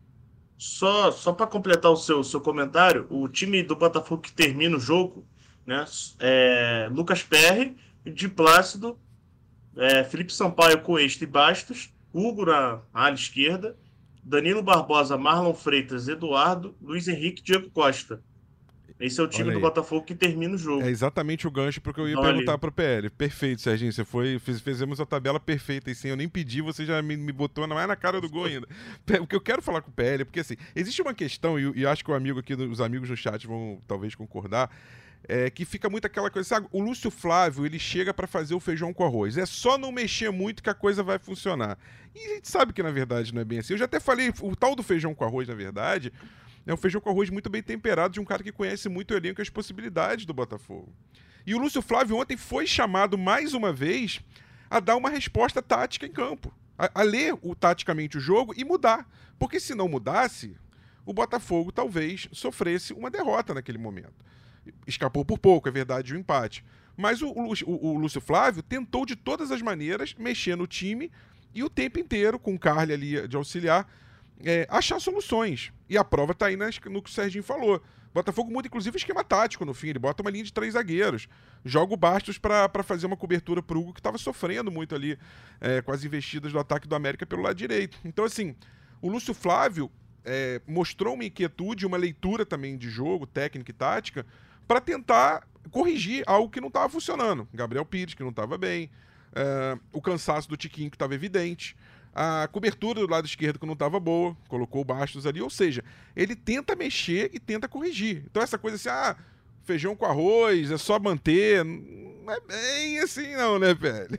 B: Só, só para completar o seu, seu comentário, o time do Botafogo que termina o jogo, né, é Lucas Perry, Di Plácido, É, Felipe Sampaio, Coesta e Bastos, Hugo na ala esquerda, Danilo Barbosa, Marlon Freitas, Eduardo, Luiz Henrique e Diego Costa. Esse é o time do Botafogo que termina o jogo.
A: É exatamente o gancho porque eu ia
B: Então,
A: perguntar
B: ali.
A: pro P L. Perfeito, Serginho. Você foi. Fiz, fizemos a tabela perfeita e sim, eu nem pedi, você já me, me botou não é na cara do gol ainda. O que eu quero falar com o P L, porque assim, existe uma questão, e, e acho que o amigo aqui, os amigos no chat vão talvez concordar. É, que fica muito aquela coisa, sabe? O Lúcio Flávio, ele chega pra fazer o feijão com arroz. É só não mexer muito que a coisa vai funcionar. E a gente sabe que, na verdade, não é bem assim. Eu já até falei, o tal do feijão com arroz, na verdade, é um feijão com arroz muito bem temperado de um cara que conhece muito o elenco e as possibilidades do Botafogo. E o Lúcio Flávio ontem foi chamado, mais uma vez, a dar uma resposta tática em campo. A, a ler o, taticamente o jogo e mudar. Porque se não mudasse, o Botafogo talvez sofresse uma derrota naquele momento. Escapou por pouco, é verdade, o empate. Mas o, o, o Lúcio Flávio tentou de todas as maneiras mexer no time e o tempo inteiro, com o Carly ali de auxiliar, é, achar soluções. E a prova tá aí nas, no que o Serginho falou. Botafogo muda, inclusive, o esquema tático no fim. Ele bota uma linha de três zagueiros. Joga o Bastos para fazer uma cobertura pro Hugo, que estava sofrendo muito ali é, com as investidas do ataque do América pelo lado direito. Então, assim, o Lúcio Flávio é, mostrou uma inquietude, uma leitura também de jogo, técnica e tática, para tentar corrigir algo que não estava funcionando. Gabriel Pires, que não estava bem, uh, o cansaço do Tiquinho, que estava evidente, a cobertura do lado esquerdo que não estava boa, colocou o Bastos ali, ou seja, ele tenta mexer e tenta corrigir. Então essa coisa assim, ah, feijão com arroz, é só manter, não é bem assim não, né, velho?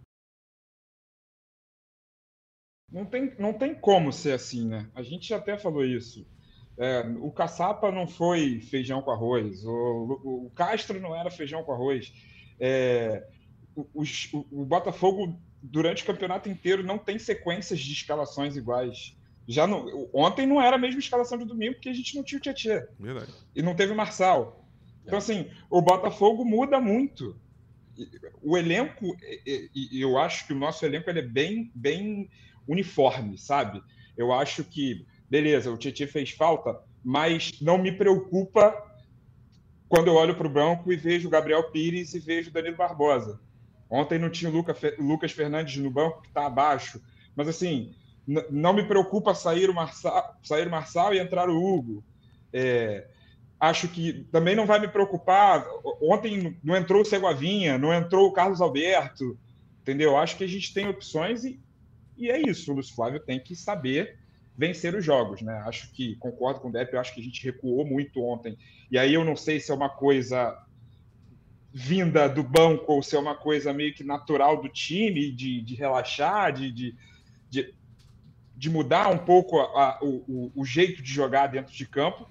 D: Não tem, não tem como ser assim, né? A gente até falou isso. É, o Caçapa não foi feijão com arroz, o, o, o Castro não era feijão com arroz. É, o, o, o Botafogo, durante o campeonato inteiro, não tem sequências de escalações iguais. Já no, ontem não era a mesma escalação de domingo, porque a gente não tinha o Tietê.
A: Verdade.
D: E não teve o Marçal. Então, assim, o Botafogo muda muito. O elenco, e eu acho que o nosso elenco ele é bem, bem uniforme, sabe? Eu acho que beleza, o Tietê fez falta, mas não me preocupa quando eu olho para o banco e vejo o Gabriel Pires e vejo o Danilo Barbosa. Ontem não tinha o Luca, o Lucas Fernandes no banco, que está abaixo. Mas, assim, não me preocupa sair o Marçal, sair o Marçal e entrar o Hugo. É, acho que também não vai me preocupar. Ontem não entrou o Segovinha, não entrou o Carlos Alberto, entendeu? Acho que a gente tem opções e, e é isso. O Lúcio Flávio tem que saber vencer os jogos, né? Acho que, concordo com o Depp, eu acho que a gente recuou muito ontem. E aí eu não sei se é uma coisa vinda do banco ou ser uma coisa meio que natural do time, de, de relaxar, de, de, de, de mudar um pouco a, a, o, o jeito de jogar dentro de campo,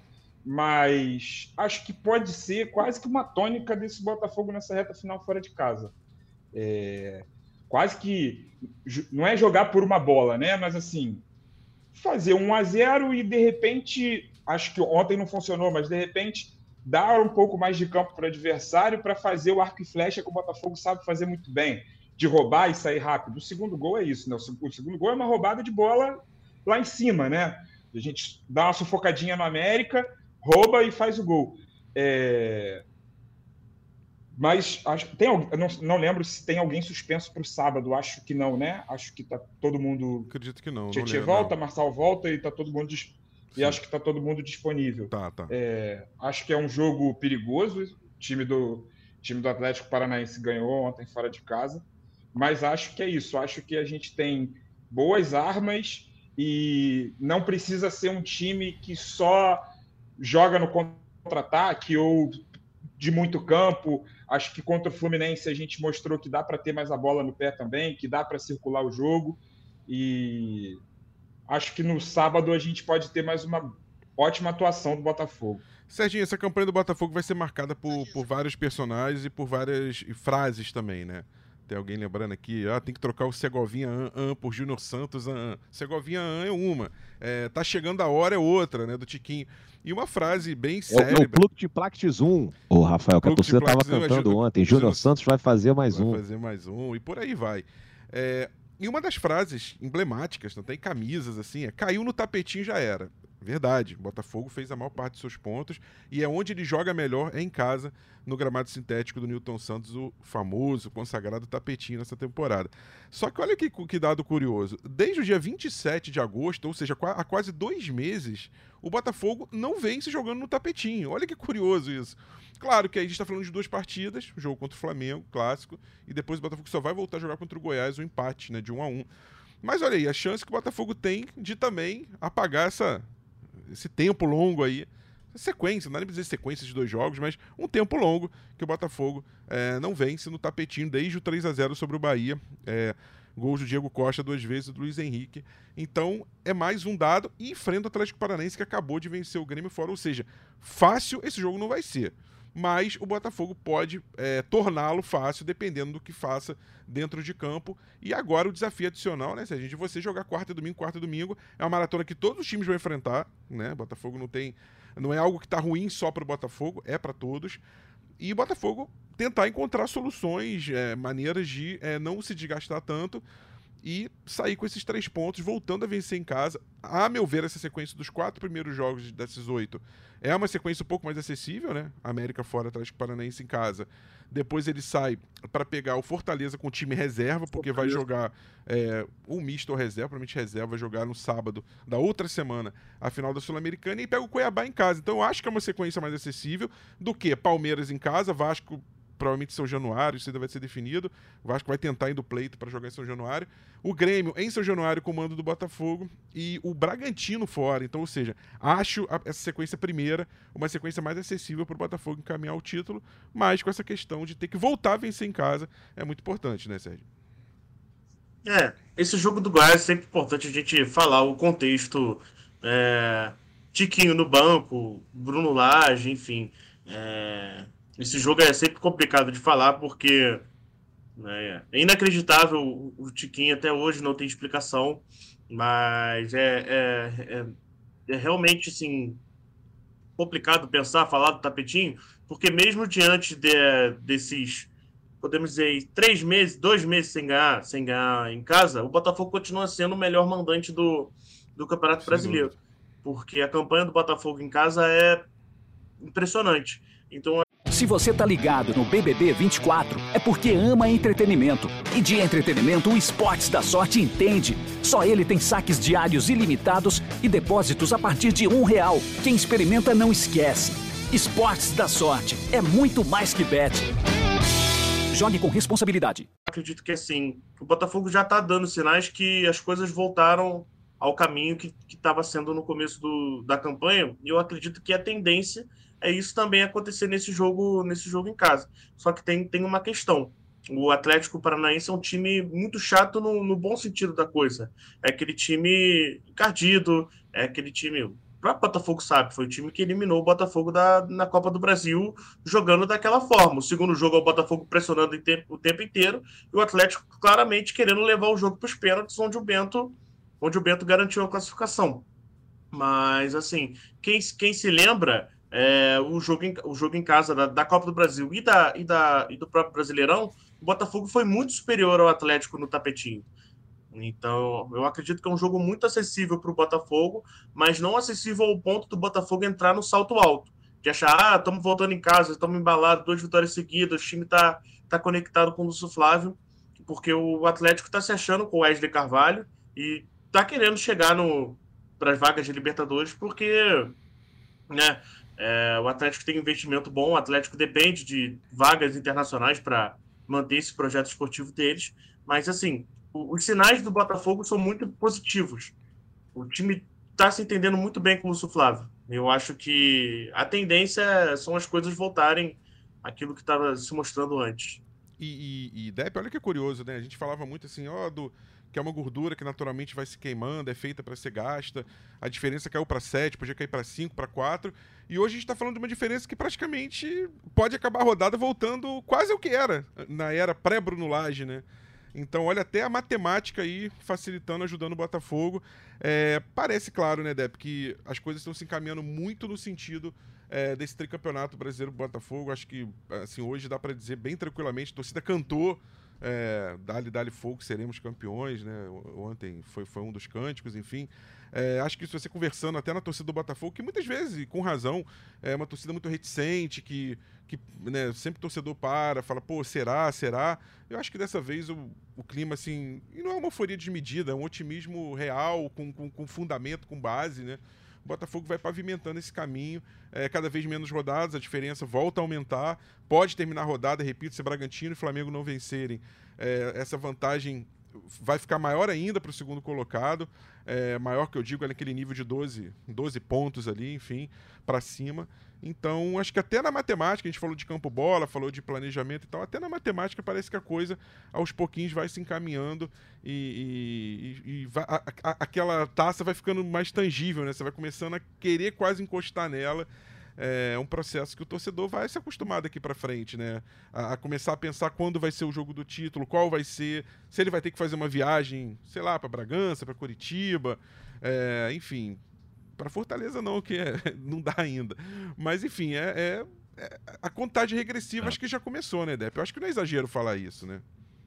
D: mas acho que pode ser quase que uma tônica desse Botafogo nessa reta final fora de casa. É, quase que, não é jogar por uma bola, né? Mas assim, fazer um a zero e de repente, acho que ontem não funcionou, mas de repente dar um pouco mais de campo para o adversário para fazer o arco e flecha que o Botafogo sabe fazer muito bem, de roubar e sair rápido. O segundo gol é isso, né? O segundo gol é uma roubada de bola lá em cima, né? A gente dá uma sufocadinha no América, rouba e faz o gol. É... Mas acho, tem, eu não, não lembro se tem alguém suspenso para o sábado. Acho que não, né? Acho que tá todo mundo...
A: Acredito que não.
D: Tietê
A: não
D: volta,
A: não.
D: Marçal volta e tá todo mundo... Dis... E acho que está todo mundo disponível.
A: Tá, tá.
D: É, acho que é um jogo perigoso. O time do, time do Atlético Paranaense ganhou ontem fora de casa. Mas acho que é isso. Acho que a gente tem boas armas e não precisa ser um time que só joga no contra-ataque ou de muito campo. Acho que contra o Fluminense a gente mostrou que dá para ter mais a bola no pé também, que dá para circular o jogo. E... acho que no sábado a gente pode ter mais uma ótima atuação do Botafogo.
A: Serginho, essa campanha do Botafogo vai ser marcada por, por vários personagens e por várias frases também, né? Tem alguém lembrando aqui, ah, tem que trocar o Segovinha an, an por Júnior Santos an, an. Segovinha an é uma, é, tá chegando a hora é outra, né, do Tiquinho. E uma frase bem célebre.
C: É o Clube de Plaques um, ô Rafael, que a torcida tava cantando ontem. Júnior Santos vai fazer mais
A: vai
C: um.
A: Vai fazer mais um, e por aí vai. É... E uma das frases emblemáticas, não tem camisas assim, é caiu no tapetinho já era. Verdade, o Botafogo fez a maior parte dos seus pontos e é onde ele joga melhor, é em casa, no gramado sintético do Newton Santos, o famoso, consagrado tapetinho nessa temporada. Só que olha que, que dado curioso, desde o dia vinte e sete de agosto, ou seja, há quase dois meses, o Botafogo não vem se jogando no tapetinho. Olha que curioso isso. Claro que aí a gente está falando de duas partidas, o jogo contra o Flamengo, clássico, e depois o Botafogo só vai voltar a jogar contra o Goiás, o um empate, né, de um a um. Mas olha aí, a chance que o Botafogo tem de também apagar essa, esse tempo longo aí, sequência, não dá nem pra dizer sequência de dois jogos, mas um tempo longo que o Botafogo é, não vence no tapetinho desde o três a zero sobre o Bahia. É, gols do Diego Costa duas vezes e do Luiz Henrique. Então é mais um dado e enfrenta o Atlético Paranaense que acabou de vencer o Grêmio fora. Ou seja, fácil esse jogo não vai ser. Mas o Botafogo pode é, torná-lo fácil, dependendo do que faça dentro de campo. E agora o desafio adicional, né, Sérgio, de você jogar quarta e domingo, quarta e domingo, é uma maratona que todos os times vão enfrentar, né? O Botafogo não tem, não é algo que está ruim só para o Botafogo, é para todos. E o Botafogo tentar encontrar soluções, é, maneiras de é, não se desgastar tanto e sair com esses três pontos, voltando a vencer em casa. A meu ver, essa sequência dos quatro primeiros jogos desses oito é uma sequência um pouco mais acessível, né? América fora, Atlético Paranaense em casa. Depois ele sai para pegar o Fortaleza com o time reserva, porque vai jogar é, um misto ou reserva, provavelmente reserva, vai jogar no sábado da outra semana a final da Sul-Americana e pega o Cuiabá em casa. Então eu acho que é uma sequência mais acessível do que Palmeiras em casa, Vasco provavelmente São Januário, isso ainda vai ser definido. O Vasco vai tentar ir do pleito para jogar em São Januário. O Grêmio em São Januário, comando do Botafogo. E o Bragantino fora. Então, ou seja, acho a, essa sequência primeira uma sequência mais acessível para o Botafogo encaminhar o título, mas com essa questão de ter que voltar a vencer em casa é muito importante, né, Sérgio?
B: É, esse jogo do Goiás é sempre importante a gente falar o contexto. É, Tiquinho no banco, Bruno Lage, enfim. É, esse jogo é sempre complicado de falar porque né, é inacreditável. O, o Tiquinho até hoje não tem explicação, mas é, é, é, é realmente assim, complicado pensar, falar do tapetinho, porque mesmo diante de, desses, podemos dizer, três meses, dois meses sem ganhar, sem ganhar em casa, o Botafogo continua sendo o melhor mandante do, do Campeonato Sem Brasileiro. Dúvida. Porque a campanha do Botafogo em casa é impressionante. Então,
E: se você tá ligado no B B B vinte e quatro, é porque ama entretenimento. E de entretenimento, o Esportes da Sorte entende. Só ele tem saques diários ilimitados e depósitos a partir de um real. Quem experimenta não esquece. Esportes da Sorte é muito mais que bet. Jogue com responsabilidade.
B: Acredito que assim, o Botafogo já tá dando sinais que as coisas voltaram ao caminho que estava sendo no começo do, da campanha. E eu acredito que a tendência é isso também acontecer nesse jogo, nesse jogo em casa. Só que tem, tem uma questão. O Atlético Paranaense é um time muito chato no, no bom sentido da coisa. É aquele time encardido, é aquele time... O próprio Botafogo sabe, foi o time que eliminou o Botafogo da, na Copa do Brasil jogando daquela forma. O segundo jogo é o Botafogo pressionando o tempo, o tempo inteiro e o Atlético claramente querendo levar o jogo para os pênaltis, onde o Bento, onde o Bento garantiu a classificação. Mas, assim, quem, quem se lembra, é, o, jogo em, o jogo em casa da, da Copa do Brasil e, da, e, da, e do próprio Brasileirão, o Botafogo foi muito superior ao Atlético no tapetinho. Então, eu acredito que é um jogo muito acessível para o Botafogo, mas não acessível ao ponto do Botafogo entrar no salto alto. De achar, ah, estamos voltando em casa, estamos embalados, duas vitórias seguidas, o time está tá conectado com o Lúcio Flávio, porque o Atlético está se achando com o Wesley Carvalho e está querendo chegar para as vagas de Libertadores, porque né, é, o Atlético tem investimento bom, o Atlético depende de vagas internacionais para manter esse projeto esportivo deles, mas assim, os sinais do Botafogo são muito positivos. O time está se entendendo muito bem com o Lúcio Flávio. Eu acho que a tendência são as coisas voltarem àquilo que estava se mostrando antes.
A: E, e, e Depp, olha que curioso, né? A gente falava muito assim, ó, do, que é uma gordura que naturalmente vai se queimando, é feita para ser gasta. A diferença caiu para sete, podia cair para cinco, para quatro. E hoje a gente está falando de uma diferença que praticamente pode acabar a rodada voltando quase ao que era, na era pré-Bruno Lage, né? Então, olha, até a matemática aí facilitando, ajudando o Botafogo. É, parece claro, né, Depp, que as coisas estão se encaminhando muito no sentido é, desse tricampeonato brasileiro do Botafogo. Acho que, assim, hoje dá para dizer bem tranquilamente, a torcida cantou, é, dali, dali fogo, seremos campeões, né? Ontem foi, foi um dos cânticos, enfim. É, acho que isso vai ser conversando até na torcida do Botafogo, que muitas vezes, com razão, é uma torcida muito reticente, que, que né, sempre o torcedor para, fala, pô, será, será? Eu acho que dessa vez o, o clima, assim, e não é uma euforia desmedida, é um otimismo real, com, com, com fundamento, com base, né? O Botafogo vai pavimentando esse caminho, é, cada vez menos rodadas, a diferença volta a aumentar, pode terminar a rodada, repito, se Bragantino e Flamengo não vencerem, é, essa vantagem vai ficar maior ainda para o segundo colocado, é, maior que eu digo, é naquele nível de doze, doze pontos ali, enfim, para cima. Então, acho que até na matemática, a gente falou de campo bola, falou de planejamento e tal, até na matemática parece que a coisa aos pouquinhos vai se encaminhando e, e, e vai, a, a, aquela taça vai ficando mais tangível, né? Você vai começando a querer quase encostar nela. É um processo que o torcedor vai se acostumar daqui para frente, né? A, a começar a pensar quando vai ser o jogo do título, qual vai ser, se ele vai ter que fazer uma viagem, sei lá, para Bragança, para Curitiba, é, enfim, para Fortaleza não, que é, não dá ainda. Mas enfim, é, é, é a contagem regressiva é. Acho que já começou, né, Depp? Eu acho que não é exagero falar isso, né?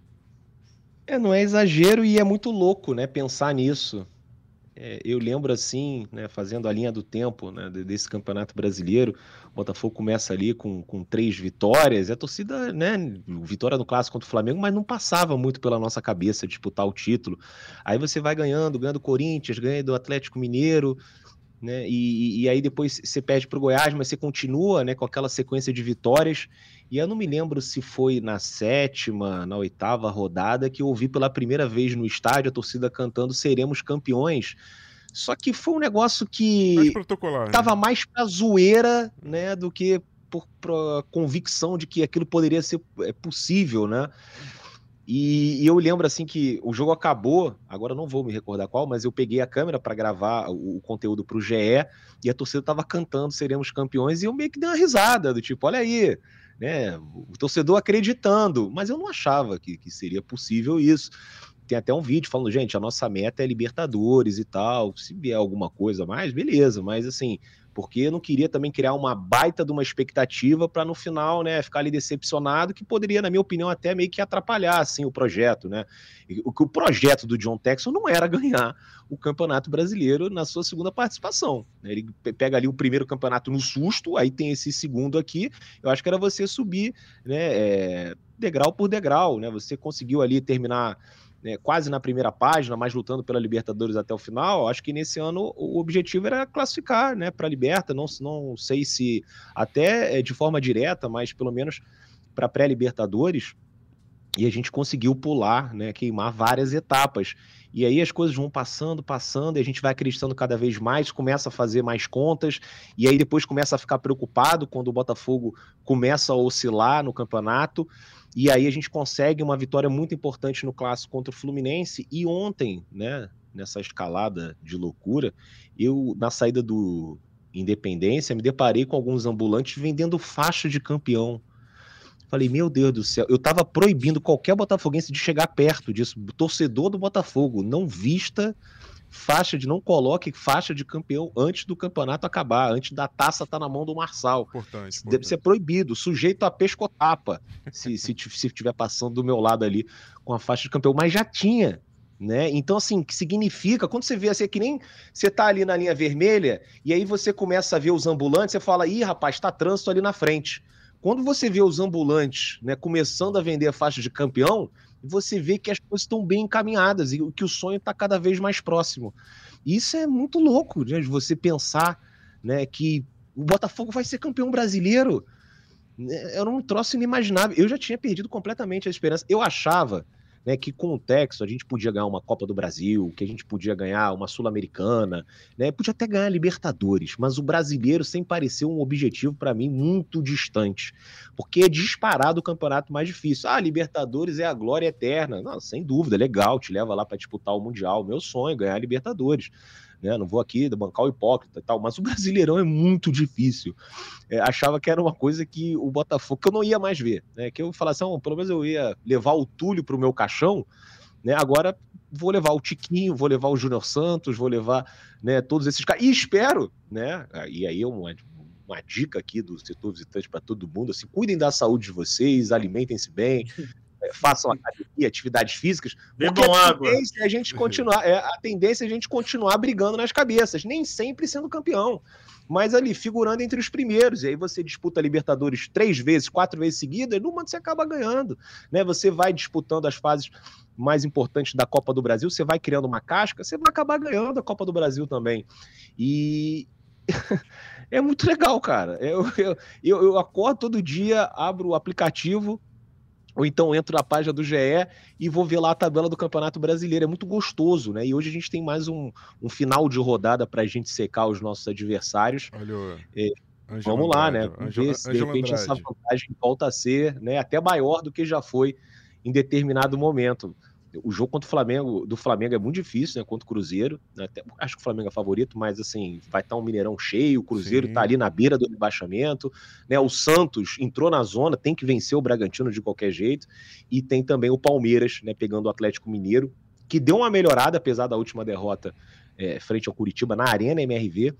C: É, não é exagero e é muito louco, né, pensar nisso. É, eu lembro assim, né, fazendo a linha do tempo, né, desse Campeonato Brasileiro, o Botafogo começa ali com, com três vitórias, e a torcida, né, vitória no Clássico contra o Flamengo, mas não passava muito pela nossa cabeça disputar o título. Aí você vai ganhando, ganhando do Corinthians, ganha do Atlético Mineiro, né, e, e aí depois você perde para o Goiás, mas você continua, né, com aquela sequência de vitórias. E eu não me lembro se foi na sétima, na oitava rodada que eu ouvi pela primeira vez no estádio a torcida cantando "Seremos campeões". Só que foi um negócio que estava mais pra zoeira, né, do que por, por convicção de que aquilo poderia ser possível, né? E, e eu lembro assim que o jogo acabou, agora eu não vou me recordar qual, mas eu peguei a câmera para gravar o, o conteúdo para o G E e a torcida estava cantando "Seremos campeões" e eu meio que dei uma risada, do tipo, olha aí, né, o torcedor acreditando, mas eu não achava que, que seria possível isso. Tem até um vídeo falando, gente, a nossa meta é Libertadores e tal, se vier alguma coisa a mais, beleza, mas assim, porque eu não queria também criar uma baita de uma expectativa para no final, né, ficar ali decepcionado, que poderia, na minha opinião, até meio que atrapalhar, assim, o projeto, né. O, o projeto do John Textor não era ganhar o Campeonato Brasileiro na sua segunda participação, né? Ele pega ali o primeiro campeonato no susto, aí tem esse segundo aqui, eu acho que era você subir, né, é, degrau por degrau, né, você conseguiu ali terminar, né, quase na primeira página, mas lutando pela Libertadores até o final. Acho que nesse ano o objetivo era classificar, né, para a Liberta, não, não sei se até de forma direta, mas pelo menos para pré-Libertadores, e a gente conseguiu pular, né, queimar várias etapas. E aí as coisas vão passando, passando, e a gente vai acreditando cada vez mais, começa a fazer mais contas, e aí depois começa a ficar preocupado quando o Botafogo começa a oscilar no campeonato, e aí a gente consegue uma vitória muito importante no clássico contra o Fluminense. E ontem, né, nessa escalada de loucura, eu, na saída do Independência, me deparei com alguns ambulantes vendendo faixa de campeão. Falei, meu Deus do céu, eu tava proibindo qualquer botafoguense de chegar perto disso. Torcedor do Botafogo, não vista faixa de, não coloque faixa de campeão antes do campeonato acabar, antes da taça estar tá na mão do Marçal.
A: Importante,
C: Deve
A: importante.
C: ser proibido, sujeito a pescotapa, se, se, se estiver passando do meu lado ali com a faixa de campeão. Mas já tinha, né? Então, assim, que significa, quando você vê assim, é que nem você tá ali na linha vermelha, e aí você começa a ver os ambulantes, você fala, ih, rapaz, tá trânsito ali na frente. Quando você vê os ambulantes, né, começando a vender a faixa de campeão, você vê que as coisas estão bem encaminhadas e que o sonho está cada vez mais próximo. E isso é muito louco, né, de você pensar, né, que o Botafogo vai ser campeão brasileiro. Era um troço inimaginável. Eu já tinha perdido completamente a esperança. Eu achava, né, que com o Texo a gente podia ganhar uma Copa do Brasil, que a gente podia ganhar uma Sul-Americana, né, podia até ganhar a Libertadores, mas o brasileiro sempre pareceu um objetivo para mim muito distante, porque é disparado o campeonato mais difícil. Ah, Libertadores é a glória eterna. Não, sem dúvida, legal, te leva lá para disputar o Mundial. Meu sonho é ganhar a Libertadores. Né, não vou aqui bancar o hipócrita e tal, mas o Brasileirão é muito difícil. É, achava que era uma coisa que o Botafogo, que eu não ia mais ver, né, que eu falasse, assim, pelo menos eu ia levar o Túlio para o meu caixão, né, agora vou levar o Tiquinho, vou levar o Júnior Santos, vou levar, né, todos esses caras, e espero, né, e aí é uma, uma dica aqui do setor visitante para todo mundo, assim, cuidem da saúde de vocês, alimentem-se bem, façam academia, atividades físicas,
B: bebam
C: a
B: água.
C: Tendência é a, gente continuar, é, a tendência é a gente continuar brigando nas cabeças, nem sempre sendo campeão, mas ali, figurando entre os primeiros, e aí você disputa a Libertadores três vezes, quatro vezes seguidas, numa você acaba ganhando, né? Você vai disputando as fases mais importantes da Copa do Brasil, você vai criando uma casca, você vai acabar ganhando a Copa do Brasil também, e... é muito legal, cara, eu, eu, eu, eu acordo todo dia, abro o aplicativo, ou então entro na página do G E e vou ver lá a tabela do Campeonato Brasileiro. É muito gostoso, né? E hoje a gente tem mais um, um final de rodada para a gente secar os nossos adversários.
A: Olha,
C: é, vamos lá, né? Vamos ver se de repente essa vantagem volta a ser, né, até maior do que já foi em determinado momento. O jogo contra o Flamengo, do Flamengo é muito difícil, né? Contra o Cruzeiro. Né? Até, acho que o Flamengo é favorito, mas assim, vai estar um Mineirão cheio, o Cruzeiro está ali na beira do rebaixamento, né? O Santos entrou na zona, tem que vencer o Bragantino de qualquer jeito, e tem também o Palmeiras, né? Pegando o Atlético Mineiro, que deu uma melhorada, apesar da última derrota é, frente ao Curitiba na Arena M R V,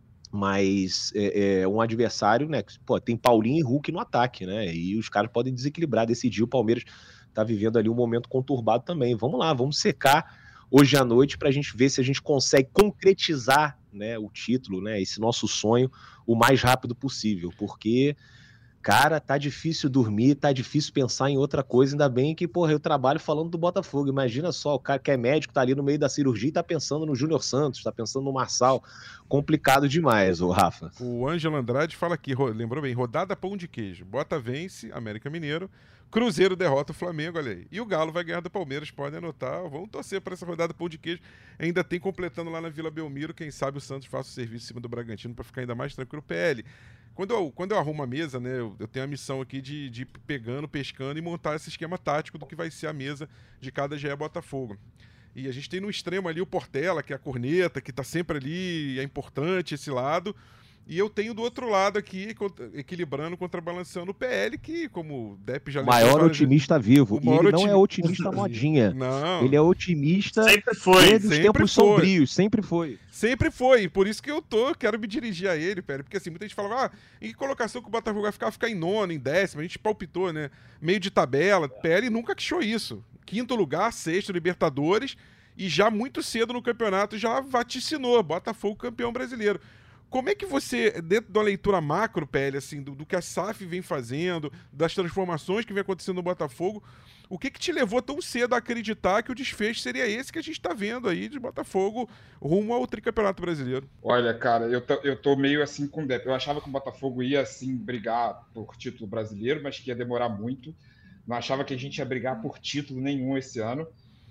C: mas é, é um adversário, né? Pô, tem Paulinho e Hulk no ataque, né? E os caras podem desequilibrar, decidir. O Palmeiras tá vivendo ali um momento conturbado também. Vamos lá, vamos secar hoje à noite para a gente ver se a gente consegue concretizar, né, o título, né, esse nosso sonho o mais rápido possível, porque, cara, tá difícil dormir, tá difícil pensar em outra coisa, ainda bem que, porra, eu trabalho falando do Botafogo, imagina só, o cara que é médico tá ali no meio da cirurgia e tá pensando no Júnior Santos, tá pensando no Marçal, complicado demais, ô Rafa.
A: O Ângelo Andrade fala aqui, lembrou bem, rodada pão de queijo, Bota vence, América Mineiro, Cruzeiro derrota o Flamengo, olha aí. E o Galo vai ganhar do Palmeiras, podem anotar. Vamos torcer para essa rodada pão de queijo. Ainda tem completando lá na Vila Belmiro. Quem sabe o Santos faça o serviço em cima do Bragantino para ficar ainda mais tranquilo. P L, quando eu, quando eu arrumo a mesa, né, eu, eu tenho a missão aqui de, de ir pegando, pescando e montar esse esquema tático do que vai ser a mesa de cada G E Botafogo. E a gente tem no extremo ali o Portela, que é a corneta, que tá sempre ali, é importante esse lado. E eu tenho do outro lado aqui, equilibrando, contrabalançando o P L, que, como o Depp já...
C: O maior otimista vezes, vivo. E ele
A: otim...
C: não é otimista modinha.
A: Não.
C: Ele é otimista
B: sempre foi,
C: desde os tempos
A: foi.
C: sombrios. Sempre foi.
A: Sempre foi. Por isso que eu tô, quero me dirigir a ele, P L. Porque assim, muita gente falava, ah, em que colocação que o Botafogo vai ficar? Ficar em nono, em décimo. A gente palpitou, né? Meio de tabela. P L nunca queixou isso. Quinto lugar, sexto, Libertadores. E já muito cedo no campeonato já vaticinou. Botafogo campeão brasileiro. Como é que você, dentro da leitura macro, P L, assim, do, do que a S A F vem fazendo, das transformações que vem acontecendo no Botafogo, o que que te levou tão cedo a acreditar que o desfecho seria esse que a gente está vendo aí de Botafogo rumo ao tricampeonato brasileiro?
D: Olha, cara, eu tô, eu tô meio assim com o Depp. Eu achava que o Botafogo ia, assim, brigar por título brasileiro, mas que ia demorar muito. Não achava que a gente ia brigar por título nenhum esse ano.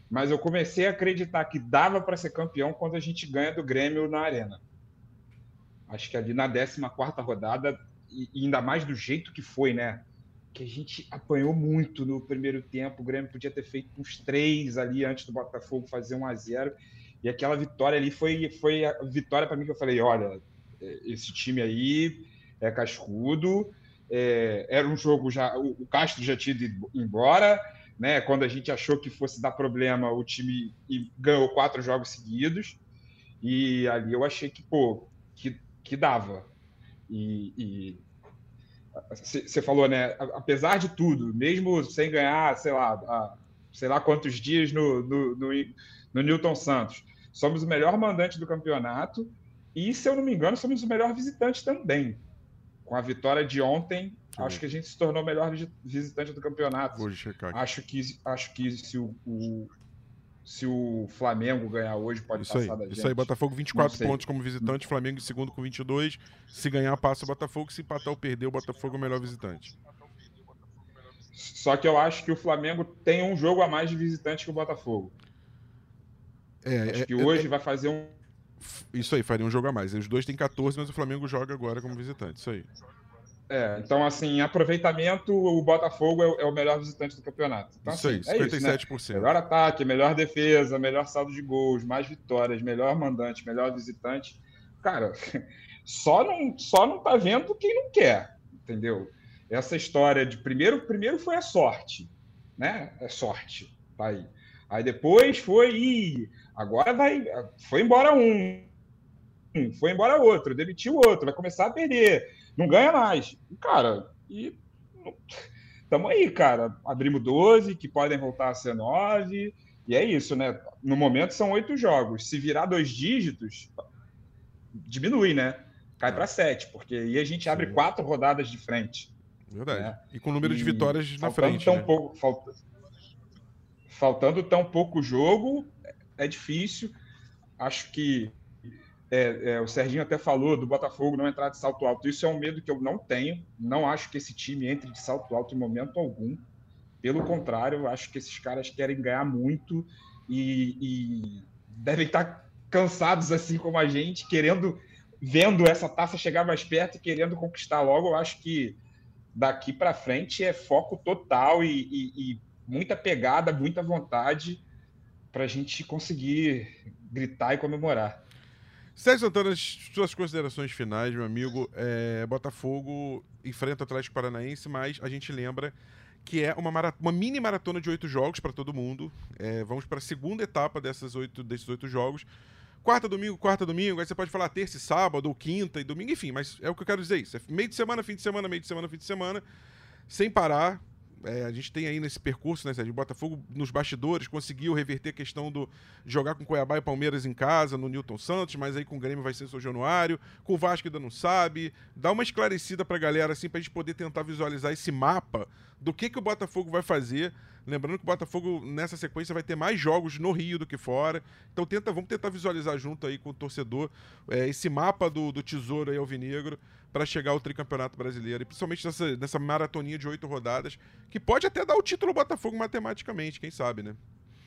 D: mas eu comecei a acreditar que dava para ser campeão quando a gente ganha do Grêmio na Arena. Acho que ali na décima quarta rodada, e ainda mais do jeito que foi, né? Que a gente apanhou muito no primeiro tempo, o Grêmio podia ter feito uns três ali antes do Botafogo fazer um a zero, e aquela vitória ali foi, foi a vitória para mim que eu falei, olha, esse time aí é cascudo, é, era um jogo já, o, o Castro já tinha ido embora, né? Quando a gente achou que fosse dar problema, o time ganhou quatro jogos seguidos, e ali eu achei que, pô, que, que dava. E você falou, né? Apesar de tudo, mesmo sem ganhar, sei lá, a, sei lá quantos dias no, no, no, no Newton Santos, somos o melhor mandante do campeonato e, se eu não me engano, somos o melhor visitante também. Com a vitória de ontem, Sim. acho que a gente se tornou o melhor visitante do campeonato.
A: Vou checar aqui.
D: Acho que, acho que se o, o se o Flamengo ganhar hoje, pode
A: isso
D: passar
A: aí,
D: da gente.
A: Isso aí, Botafogo vinte e quatro pontos como visitante, Flamengo em segundo com vinte e dois. Se ganhar, passa o Botafogo. Se empatar ou perder, o Botafogo é o melhor visitante.
D: Só que eu acho que o Flamengo tem um jogo a mais de visitante que o Botafogo.
A: É,
D: acho
A: é,
D: que
A: é,
D: hoje
A: é,
D: vai fazer um...
A: Isso aí, faria um jogo a mais. Os dois têm catorze, mas o Flamengo joga agora como visitante. Isso aí.
D: É, então, assim, em aproveitamento, o Botafogo é, é o melhor visitante do campeonato. Então,
A: isso
D: assim,
A: aí, cinquenta e sete por cento.
D: É isso, né? Melhor ataque, melhor defesa, melhor saldo de gols, mais vitórias, melhor mandante, melhor visitante. Cara, só não, só não tá vendo quem não quer, entendeu? Essa história de... Primeiro, primeiro foi a sorte, né? É sorte, tá aí. Aí depois foi... Ih, agora vai... Foi embora um, foi embora outro, demitiu outro, vai começar a perder. Não ganha mais. Cara, e estamos aí, cara. Abrimos doze, que podem voltar a ser nove. E é isso, né? No momento são oito jogos. Se virar dois dígitos, diminui, né? Cai para sete, porque aí a gente Sim. abre quatro rodadas de frente.
A: Verdade.
D: Né?
A: E com o número
D: e
A: de vitórias na frente.
D: Tão
A: né?
D: pouco, falta, faltando tão pouco jogo, é difícil. Acho que É, é, o Serginho até falou do Botafogo não entrar de salto alto. Isso é um medo que eu não tenho. Não acho que esse time entre de salto alto em momento algum. Pelo contrário, eu acho que esses caras querem ganhar muito e, e devem estar cansados, assim como a gente, querendo, vendo essa taça chegar mais perto e querendo conquistar logo. Eu acho que daqui para frente é foco total e, e, e muita pegada, muita vontade para a gente conseguir gritar e comemorar.
A: Sérgio Santana, suas considerações finais, meu amigo. É, Botafogo enfrenta o Atlético Paranaense, mas a gente lembra que é uma, marat- uma mini maratona de oito jogos para todo mundo. É, vamos para a segunda etapa dessas oito, desses oito jogos. Quarta, domingo, quarta, domingo. Aí você pode falar terça e sábado, ou quinta e domingo, enfim, mas é o que eu quero dizer isso. É meio de semana, fim de semana, meio de semana, fim de semana, sem parar. É, a gente tem aí nesse percurso, né, Sérgio? O Botafogo nos bastidores conseguiu reverter a questão do jogar com Cuiabá e Palmeiras em casa, no Newton Santos, mas aí com o Grêmio vai ser São Januário, com o Vasco ainda não sabe. Dá uma esclarecida pra galera, assim, pra gente poder tentar visualizar esse mapa do que, que o Botafogo vai fazer. Lembrando que o Botafogo, nessa sequência, vai ter mais jogos no Rio do que fora. Então tenta, vamos tentar visualizar junto aí com o torcedor é, esse mapa do, do tesouro aí alvinegro para chegar ao tricampeonato brasileiro. E principalmente nessa, nessa maratoninha de oito rodadas, que pode até dar o título ao Botafogo matematicamente, quem sabe, né?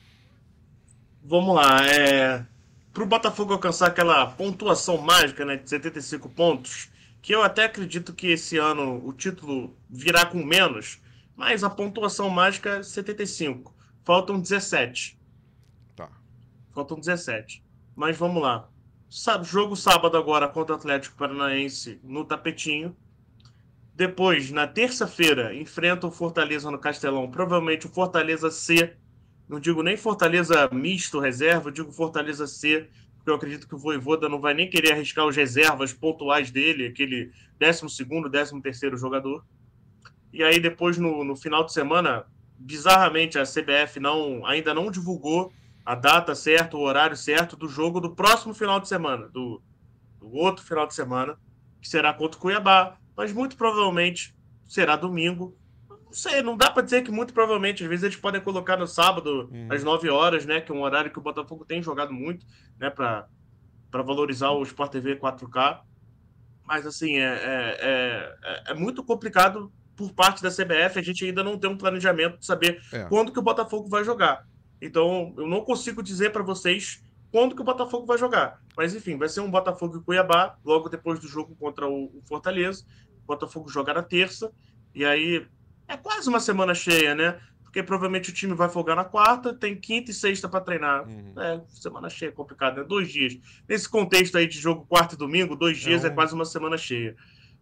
B: Vamos lá. É... Para o Botafogo alcançar aquela pontuação mágica, né, de setenta e cinco pontos, que eu até acredito que esse ano o título virá com menos, mas a pontuação mágica é setenta e cinco. Faltam dezessete.
A: Tá.
B: Faltam dezessete. Mas vamos lá. Jogo sábado agora contra o Atlético Paranaense no Tapetinho. Depois, na terça-feira, enfrenta o Fortaleza no Castelão. Provavelmente o Fortaleza C. Não digo nem Fortaleza misto, reserva. Eu digo Fortaleza C. Porque eu acredito que o Vojvoda não vai nem querer arriscar os reservas pontuais dele. Aquele décimo segundo, décimo terceiro jogador. E aí depois, no, no final de semana, bizarramente, a C B F não, ainda não divulgou a data certa, o horário certo do jogo do próximo final de semana, do, do outro final de semana, que será contra o Cuiabá, mas muito provavelmente será domingo. Não sei, não dá para dizer que muito provavelmente, às vezes eles podem colocar no sábado, hum. às nove horas, né, que é um horário que o Botafogo tem jogado muito, né, para valorizar o Sport T V quatro K. Mas, assim, é, é, é, é muito complicado por parte da C B F, a gente ainda não tem um planejamento de saber é. quando que o Botafogo vai jogar. Então, eu não consigo dizer para vocês quando que o Botafogo vai jogar. Mas, enfim, vai ser um Botafogo e Cuiabá, logo depois do jogo contra o, o Fortaleza. O Botafogo joga na terça, e aí é quase uma semana cheia, né? Porque provavelmente o time vai folgar na quarta, tem quinta e sexta para treinar. Uhum. É, semana cheia é complicado, né? Dois dias. Nesse contexto aí de jogo quarta e domingo, dois dias é, um... é quase uma semana cheia.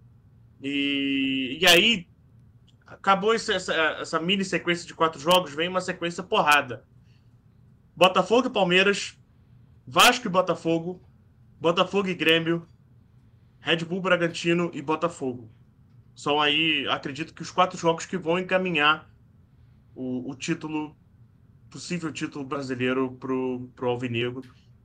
B: E, e aí, acabou essa, essa, essa mini sequência de quatro jogos, vem uma sequência porrada. Botafogo e Palmeiras, Vasco e Botafogo, Botafogo e Grêmio, Red Bull Bragantino e Botafogo. São aí, acredito que os quatro jogos que vão encaminhar o, o título, possível título brasileiro pro, pro Alvinegro,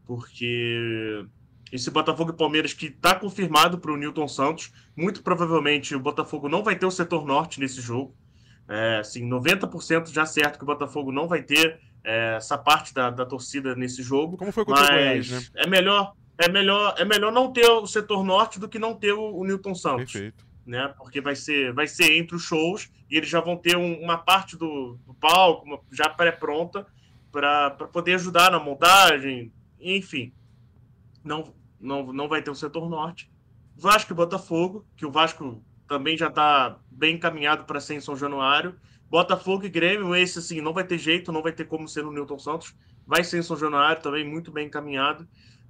B: porque esse Botafogo e Palmeiras que está confirmado para o Nilton Santos, muito provavelmente o Botafogo não vai ter o setor norte nesse jogo. É, assim, noventa por cento já certo que o Botafogo não vai ter é, essa parte da, da torcida nesse jogo.
A: Como foi contra o Goiás, né?
B: É melhor, é, melhor, é melhor não ter o setor norte do que não ter o, o Nilton Santos.
A: Perfeito.
B: Né? Porque vai ser, vai ser entre os shows e eles já vão ter um, uma parte do, do palco uma, já pré-pronta para poder ajudar na montagem, enfim. Não, não, não vai ter o setor norte. Vasco e Botafogo, que o Vasco também já está bem encaminhado para ser em São Januário. Botafogo e Grêmio, esse assim, não vai ter jeito, não vai ter como ser no Nilton Santos. Vai ser em São Januário, também muito bem encaminhado.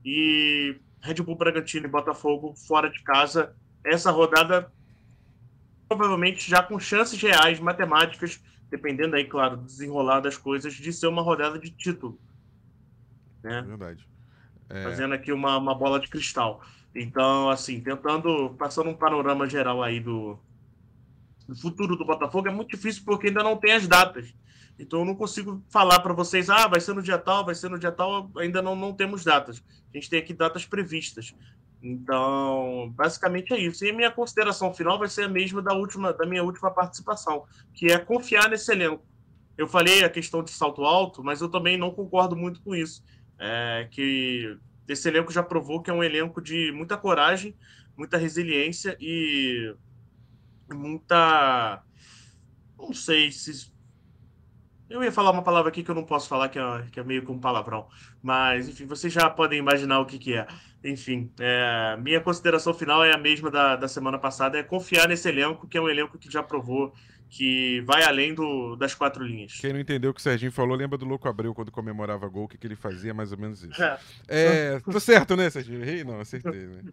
B: E Red Bull Bragantino e Botafogo fora de casa. Essa rodada provavelmente já com chances reais, matemáticas, dependendo aí, claro, do desenrolar das coisas, de ser uma rodada de título. Né?
A: Verdade.
B: É... Fazendo aqui uma, uma bola de cristal. Então, assim, tentando, passando um panorama geral aí do, do futuro do Botafogo, é muito difícil porque ainda não tem as datas. Então, eu não consigo falar para vocês, ah, vai ser no dia tal, vai ser no dia tal, ainda não, não temos datas. A gente tem aqui datas previstas. Então, basicamente é isso. E a minha consideração final vai ser a mesma da, última, da minha última participação, que é confiar nesse elenco. Eu falei a questão de salto alto, mas eu também não concordo muito com isso. É, que esse elenco já provou que é um elenco de muita coragem, muita resiliência e muita... Não sei se... Eu ia falar uma palavra aqui que eu não posso falar, que é, que é meio que um palavrão. Mas, enfim, vocês já podem imaginar o que, que é. Enfim, é, minha consideração final é a mesma da, da semana passada, é confiar nesse elenco, que é um elenco que já provou que vai além do, das quatro linhas.
A: Quem não entendeu o que o Serginho falou, lembra do Louco Abreu, quando comemorava gol, o que, que ele fazia, mais ou menos isso. É, é tô certo, né, Serginho? Errei? Não, acertei, né?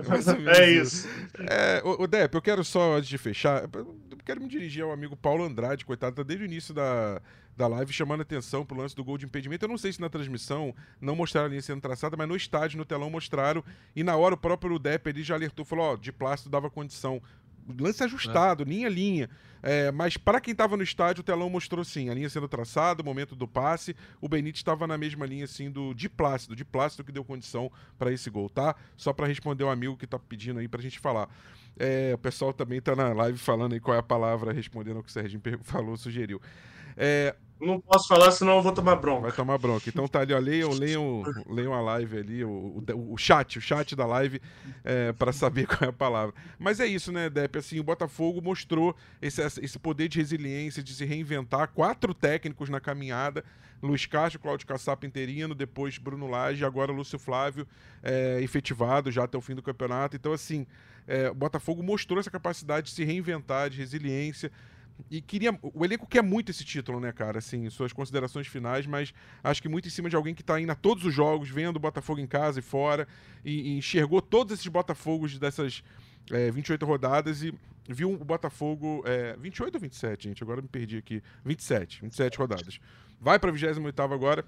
B: É isso.
A: É, o, o Depp, eu quero só, antes de fechar, eu quero me dirigir ao amigo Paulo Andrade, coitado, tá desde o início da... da live chamando atenção pro lance do gol de impedimento. Eu não sei se na transmissão não mostraram a linha sendo traçada, mas no estádio, no telão, mostraram. E na hora o próprio Depp ele já alertou, falou, ó, de plástico dava condição. Lance ajustado, é. linha a linha. É, mas para quem tava no estádio, o telão mostrou sim, a linha sendo traçada, o momento do passe. O Benítez estava na mesma linha assim do de plástico, de plástico que deu condição para esse gol, tá? Só para responder o amigo que tá pedindo aí pra gente falar. É, o pessoal também tá na live falando aí qual é a palavra, respondendo ao que o Serginho falou, sugeriu. É,
B: não posso falar, senão eu vou tomar bronca.
A: Vai tomar bronca. Então tá ali, ó, leiam, leiam, leiam a live ali, o, o, o chat, o chat da live, é, para saber qual é a palavra. Mas é isso, né, Depp? Assim, o Botafogo mostrou esse, esse poder de resiliência, de se reinventar. Quatro técnicos na caminhada. Luiz Castro, Cláudio Caçapa interino, depois Bruno Lage, agora Lúcio Flávio, é, efetivado já até o fim do campeonato. Então, assim, é, o Botafogo mostrou essa capacidade de se reinventar, de resiliência. E queria. O elenco quer muito esse título, né, cara? Assim, suas considerações finais, mas acho que muito em cima de alguém que tá indo a todos os jogos, vendo o Botafogo em casa e fora, e, e enxergou todos esses Botafogos dessas é, vinte e oito rodadas e viu o Botafogo. É, vinte e oito ou vinte e sete, gente? Agora eu me perdi aqui. vinte e sete, vinte e sete rodadas. Vai pra vigésima oitava agora.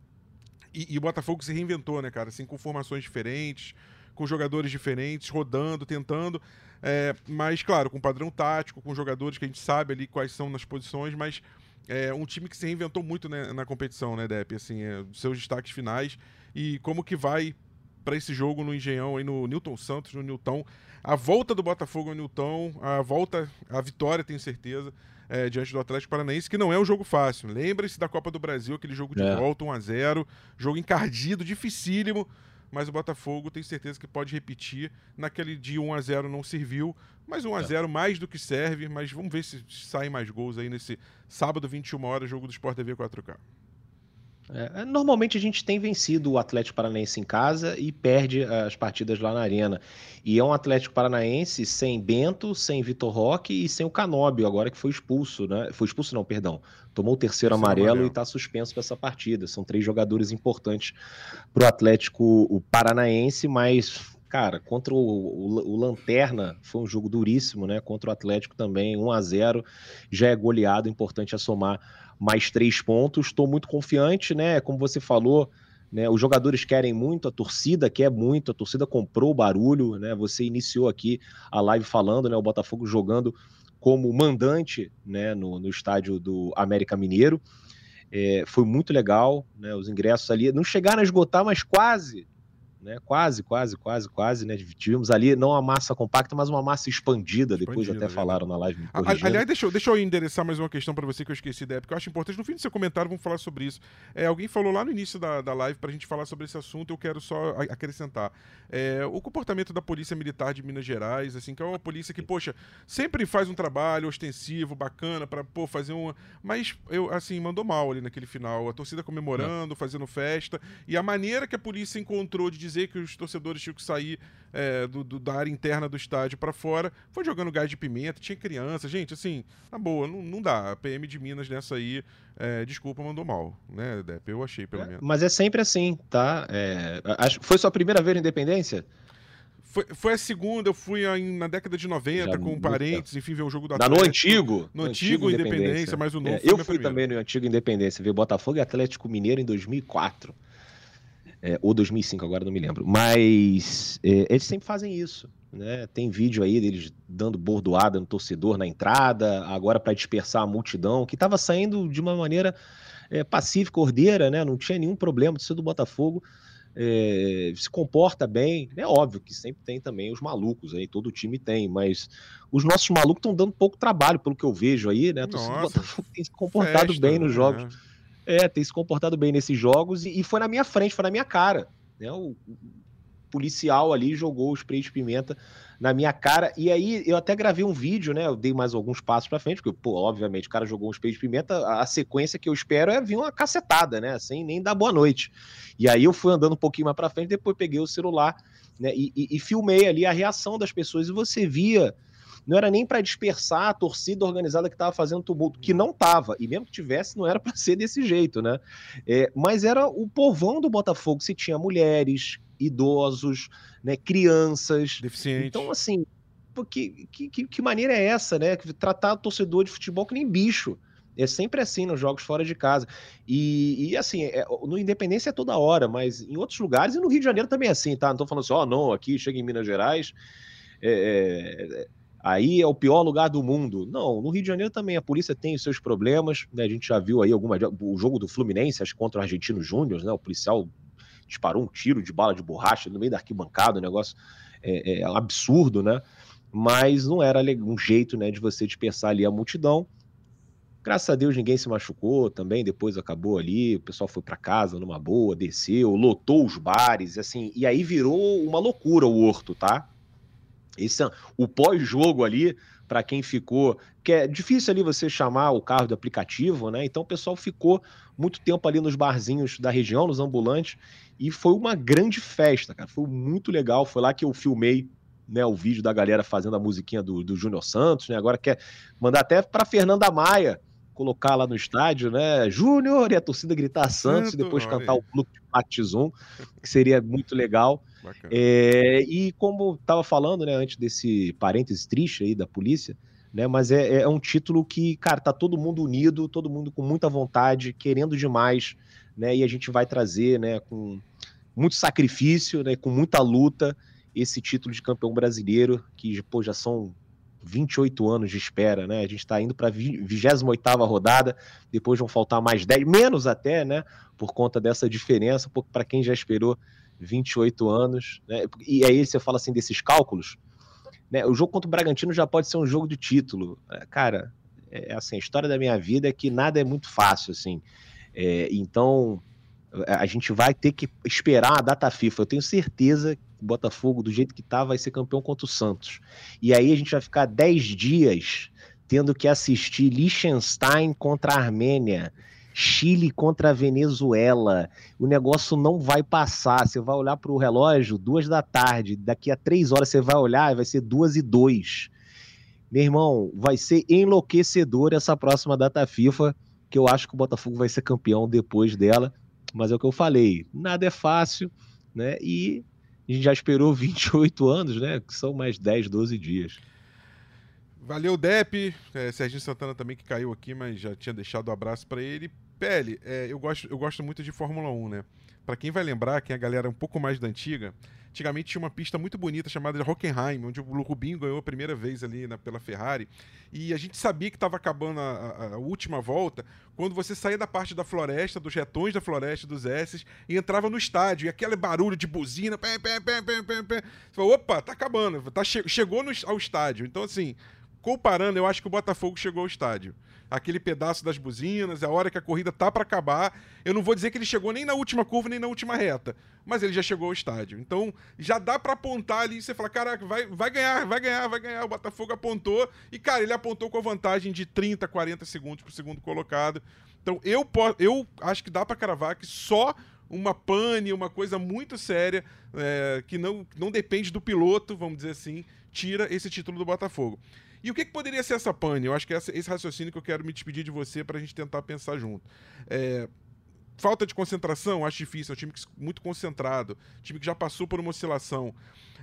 A: E, e o Botafogo se reinventou, né, cara? Assim, com formações diferentes, com jogadores diferentes, rodando, tentando. É, mas, claro, com padrão tático, com jogadores que a gente sabe ali quais são nas posições, mas é um time que se reinventou muito, né, na competição, né, Depp? Assim, é, seus destaques finais e como que vai para esse jogo no Engenhão, aí no Nilton Santos, no Nilton. A volta do Botafogo ao Nilton, a volta, a vitória, tenho certeza, é, diante do Atlético Paranaense, que não é um jogo fácil. Lembre-se da Copa do Brasil, aquele jogo de é. volta, um a zero, jogo encardido, dificílimo, mas o Botafogo tem certeza que pode repetir. Naquele dia um a zero não serviu, mas um a zero mais do que serve, mas vamos ver se saem mais gols aí nesse sábado, vinte e uma horas, jogo do Sport T V quatro K.
C: É, normalmente a gente tem vencido o Atlético Paranaense em casa e perde as partidas lá na Arena. E é um Atlético Paranaense sem Bento, sem Vitor Roque e sem o Canóbio, agora que foi expulso, né? Foi expulso não, perdão. Tomou o terceiro, terceiro amarelo, amarelo e está suspenso para essa partida. São três jogadores importantes para o Atlético Paranaense, mas, cara, contra o, o, o Lanterna foi um jogo duríssimo, né? Contra o Atlético também, um a zero, já é goleado, importante é somar mais três pontos. Estou muito confiante, né? Como você falou, né? Os jogadores querem muito, a torcida quer muito, a torcida comprou o barulho, né? Você iniciou aqui a live falando, né? O Botafogo jogando como mandante, né? No, no estádio do América Mineiro. É, foi muito legal, né? Os ingressos ali não chegaram a esgotar, mas quase. Né, quase, quase, quase, quase, né? Tivemos ali não uma massa compacta, mas uma massa expandida, expandida depois até falaram na live.
A: Aliás, deixa eu, deixa eu endereçar mais uma questão para você que eu esqueci da época, eu acho importante. No fim do seu comentário, vamos falar sobre isso. É, alguém falou lá no início da, da live pra gente falar sobre esse assunto, eu quero só acrescentar. É, o comportamento da Polícia Militar de Minas Gerais, assim, que é uma polícia que, poxa, sempre faz um trabalho ostensivo, bacana, pra, pô, fazer um. Mas, eu, assim, mandou mal ali naquele final. A torcida comemorando, é. fazendo festa, e a maneira que a polícia encontrou de dizer que os torcedores tinham que sair é, do, do, da área interna do estádio para fora, foi jogando gás de pimenta, tinha criança, gente, assim, na boa, não, não dá, a P M de Minas nessa aí, é, desculpa, mandou mal, né, Depp, eu achei, pelo
C: é,
A: menos.
C: Mas é sempre assim, tá? É, acho, foi sua primeira vez na Independência?
A: Foi, foi a segunda, eu fui em, na década de noventa, já com parentes, enfim, ver um jogo da
C: Atlético. No antigo.
A: No, no antigo, antigo Independência, Independência, mas o novo
C: é, Eu fui também no antigo Independência, ver Botafogo e Atlético Mineiro em dois mil e quatro. É, ou dois mil e cinco, agora não me lembro. Mas é, eles sempre fazem isso, né? Tem vídeo aí deles dando bordoada no torcedor na entrada, agora para dispersar a multidão, que estava saindo de uma maneira é, pacífica, ordeira, né? Não tinha nenhum problema de ser do Botafogo. É, se comporta bem. É óbvio que sempre tem também os malucos aí, todo time tem, mas os nossos malucos estão dando pouco trabalho, pelo que eu vejo aí, né? A torcida do Botafogo tem se comportado festa, bem nos jogos. Né? É, tem se comportado bem nesses jogos e, e foi na minha frente, foi na minha cara, né? O, o policial ali jogou o spray de pimenta na minha cara, e aí eu até gravei um vídeo, né? Eu dei mais alguns passos pra frente, porque, pô, obviamente, o cara jogou um spray de pimenta, a, a sequência que eu espero é vir uma cacetada, né? Sem nem dar boa noite. E aí eu fui andando um pouquinho mais pra frente, depois peguei o celular, né? E, e, e filmei ali a reação das pessoas, e você via. Não era nem para dispersar a torcida organizada que estava fazendo tumulto, que não estava, e mesmo que tivesse, não era para ser desse jeito, né? É, mas era o povão do Botafogo, se tinha mulheres, idosos, né, crianças.
A: Deficientes.
C: Então, assim, que, que, que maneira é essa, né? Tratar o torcedor de futebol que nem bicho. É sempre assim nos jogos fora de casa. E, e assim, é, no Independência é toda hora, mas em outros lugares, e no Rio de Janeiro também é assim, tá? Não tô falando assim, ó, oh, não, aqui chega em Minas Gerais. É, é, aí é o pior lugar do mundo. Não, no Rio de Janeiro também a polícia tem os seus problemas, né? A gente já viu aí alguma, o jogo do Fluminense, acho que contra o Argentino Júnior, né? O policial disparou um tiro de bala de borracha no meio da arquibancada, um negócio é, é, absurdo, né? Mas não era um jeito, né, de você dispersar ali a multidão. Graças a Deus ninguém se machucou também, depois acabou ali, o pessoal foi para casa numa boa, desceu, lotou os bares, assim, e aí virou uma loucura o Horto, tá? Esse, o pós-jogo ali, para quem ficou, que é difícil ali você chamar o carro do aplicativo, né? Então o pessoal ficou muito tempo ali nos barzinhos da região, nos ambulantes, e foi uma grande festa, cara. Foi muito legal. Foi lá que eu filmei, né, o vídeo da galera fazendo a musiquinha do, do Júnior Santos, né? Agora quer mandar até para Fernanda Maia colocar lá no estádio, né? Júnior, e a torcida gritar Santos, Santo, e depois olha. Cantar o Clube de Partizum, que seria muito legal. É, e como estava falando, né, antes desse parêntese triste aí da polícia, né, mas é, é um título que, cara, tá todo mundo unido, todo mundo com muita vontade, querendo demais, né, e a gente vai trazer, né, com muito sacrifício, né, com muita luta, esse título de campeão brasileiro, que, pô, já são vinte e oito anos de espera, né, a gente tá indo para a vigésima oitava rodada, depois vão faltar mais dez, menos até, né, por conta dessa diferença, para quem já esperou vinte e oito anos, né? E aí você fala assim desses cálculos, né? O jogo contra o Bragantino já pode ser um jogo de título. Cara, é assim, a história da minha vida é que nada é muito fácil, assim. É, então, a gente vai ter que esperar a data FIFA. Eu tenho certeza que o Botafogo, do jeito que tá, vai ser campeão contra o Santos. E aí a gente vai ficar dez dias tendo que assistir Liechtenstein contra a Armênia. Chile contra a Venezuela. O negócio não vai passar. Você vai olhar para o relógio, duas da tarde. Daqui a três horas você vai olhar e vai ser duas e dois. Meu irmão, vai ser enlouquecedor essa próxima data FIFA, que eu acho que o Botafogo vai ser campeão depois dela. Mas é o que eu falei, nada é fácil, né? E a gente já esperou vinte e oito anos, né? Que são mais dez, doze dias.
A: Valeu, Depp. É, Serginho Santana também que caiu aqui, mas já tinha deixado um abraço para ele. Pele, é, eu, gosto, eu gosto muito de Fórmula um, né? Para quem vai lembrar, quem é a galera um pouco mais da antiga, antigamente tinha uma pista muito bonita chamada de Hockenheim, onde o Rubinho ganhou a primeira vez ali na, pela Ferrari. E a gente sabia que estava acabando a, a, a última volta quando você saía da parte da floresta, dos retões da floresta, dos S's, e entrava no estádio. E aquele barulho de buzina, pé, pé, pé, pé, pé, pé. Você falou, opa, tá acabando, tá, che chegou no, ao estádio. Então, assim, comparando, eu acho que o Botafogo chegou ao estádio. Aquele pedaço das buzinas, a hora que a corrida tá para acabar. Eu não vou dizer que ele chegou nem na última curva, nem na última reta, mas ele já chegou ao estádio. Então, já dá para apontar ali e você fala, caraca, vai, vai ganhar, vai ganhar, vai ganhar. O Botafogo apontou e, cara, ele apontou com a vantagem de trinta, quarenta segundos pro segundo colocado. Então, eu, eu acho que dá para cravar que só uma pane, uma coisa muito séria, é, que não, não depende do piloto, vamos dizer assim, tira esse título do Botafogo. E o que, que poderia ser essa pane? Eu acho que é esse raciocínio que eu quero me despedir de você para a gente tentar pensar junto. É, falta de concentração, acho difícil. É um time que, muito concentrado, time que já passou por uma oscilação.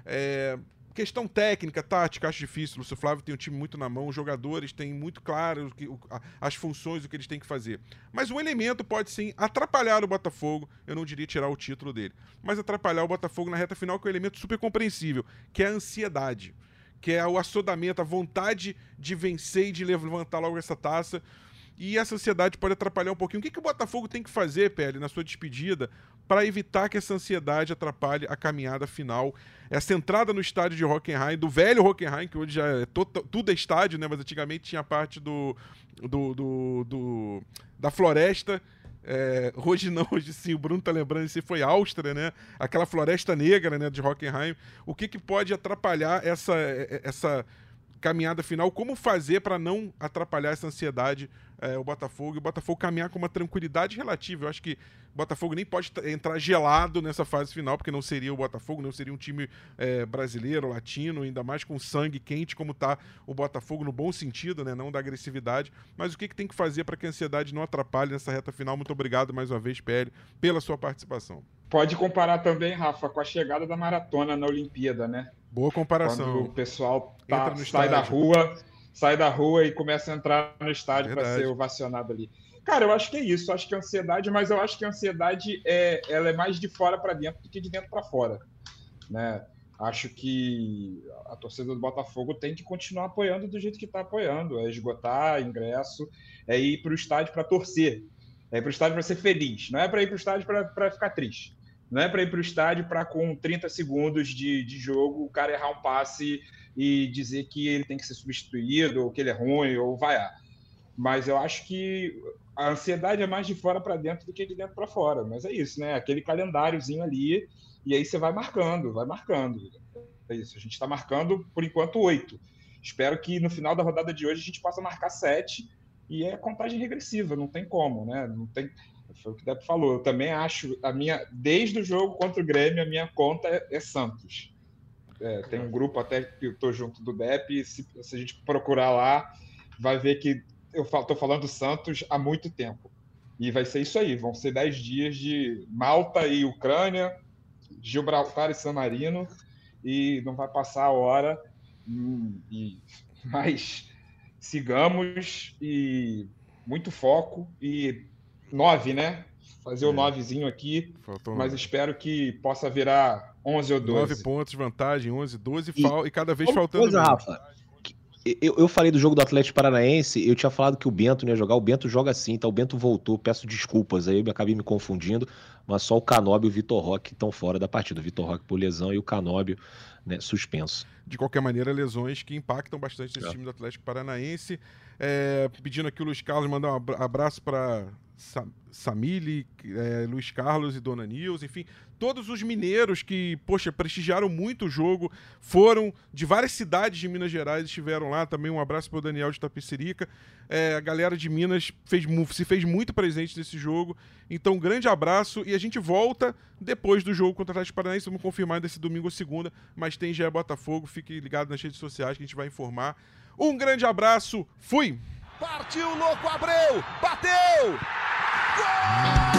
A: É, questão técnica, tática, acho difícil. O Lúcio Flávio tem um time muito na mão, os jogadores têm muito claro o que, o, a, as funções, o que eles têm que fazer. Mas um elemento pode sim atrapalhar o Botafogo, eu não diria tirar o título dele, mas atrapalhar o Botafogo na reta final, que é um elemento super compreensível, que é a ansiedade, que é o assodamento, a vontade de vencer e de levantar logo essa taça. E essa ansiedade pode atrapalhar um pouquinho. O que, que o Botafogo tem que fazer, Pele, na sua despedida, para evitar que essa ansiedade atrapalhe a caminhada final? Essa entrada no estádio de Hockenheim, do velho Hockenheim, que hoje já é todo, tudo é estádio, né? Mas antigamente tinha parte do, do, do, do da floresta. É, hoje não, hoje sim, o Bruno tá lembrando, esse foi Áustria, né? Aquela floresta negra, né, de Hockenheim. O que, que pode atrapalhar essa, essa caminhada final? Como fazer para não atrapalhar essa ansiedade, é, o Botafogo? E o Botafogo caminhar com uma tranquilidade relativa. Eu acho que o Botafogo nem pode entrar gelado nessa fase final, porque não seria o Botafogo, não seria um time é, brasileiro, latino, ainda mais com sangue quente como está o Botafogo, no bom sentido, né, não da agressividade. Mas o que, que tem que fazer para que a ansiedade não atrapalhe nessa reta final? Muito obrigado mais uma vez, P L, pela sua participação.
D: Pode comparar também, Rafa, com a chegada da maratona na Olimpíada, né?
A: Boa comparação.
D: Quando o pessoal tá, sai da rua, sai da rua e começa a entrar no estádio para ser ovacionado ali. Cara, eu acho que é isso. Eu acho que é ansiedade, mas eu acho que a ansiedade é, ela é mais de fora para dentro do que de dentro para fora, né? Acho que a torcida do Botafogo tem que continuar apoiando do jeito que está apoiando, é esgotar ingresso, é ir para o estádio para torcer, é ir para o estádio para ser feliz, não é para ir para o estádio para ficar triste. Não é para ir para o estádio para, com trinta segundos de, de jogo, o cara errar um passe e dizer que ele tem que ser substituído, ou que ele é ruim, ou vaiar. Mas eu acho que a ansiedade é mais de fora para dentro do que de dentro para fora. Mas é isso, né? Aquele calendáriozinho ali, e aí você vai marcando, vai marcando. É isso, a gente está marcando, por enquanto, oito. Espero que no final da rodada de hoje a gente possa marcar sete, e é contagem regressiva, não tem como, né? Não tem... Foi o que o Depp falou. Eu também acho, a minha, desde o jogo contra o Grêmio, a minha conta é, é Santos. É, tem um grupo até que eu estou junto do Depp, se, se a gente procurar lá, vai ver que eu estou falando do Santos há muito tempo. E vai ser isso aí, vão ser dez dias de Malta e Ucrânia, Gibraltar e San Marino, e não vai passar a hora, hum, e, mas sigamos, e muito foco, e nove, né? Fazer o é. novezinho aqui, Faltou mas nove. Espero que possa virar onze ou doze.
A: nove pontos de vantagem, onze, doze, e, fal... e cada vez faltando
C: coisa, Rafa, eu, eu falei do jogo do Atlético Paranaense, eu tinha falado que o Bento não ia jogar, o Bento joga sim, então o Bento voltou, peço desculpas aí, eu acabei me confundindo, mas só o Canóbio e o Vitor Roque estão fora da partida, o Vitor Roque por lesão e o Canóbio, né, suspenso.
A: De qualquer maneira, lesões que impactam bastante esse é. time do Atlético Paranaense. É, pedindo aqui o Luiz Carlos, mandar um abraço para Samile, é, Luiz Carlos e Dona Nils, enfim, todos os mineiros que, poxa, prestigiaram muito o jogo, foram de várias cidades de Minas Gerais, estiveram lá. Também um abraço para o Daniel de Tapecerica. É, a galera de Minas fez, se fez muito presente nesse jogo. Então, um grande abraço e a gente volta depois do jogo contra o Atlético Paranaense. Vamos confirmar desse domingo ou segunda, mas tem G E Botafogo. Fique ligado nas redes sociais que a gente vai informar. Um grande abraço, fui!
F: Partiu, louco, Abreu, bateu! Gol!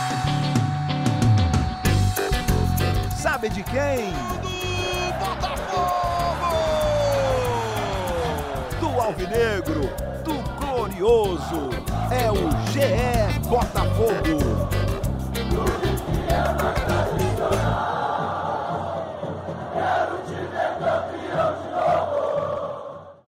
F: Sabe de quem? Do Botafogo! Do Alvinegro, do Glorioso, é o G E Botafogo.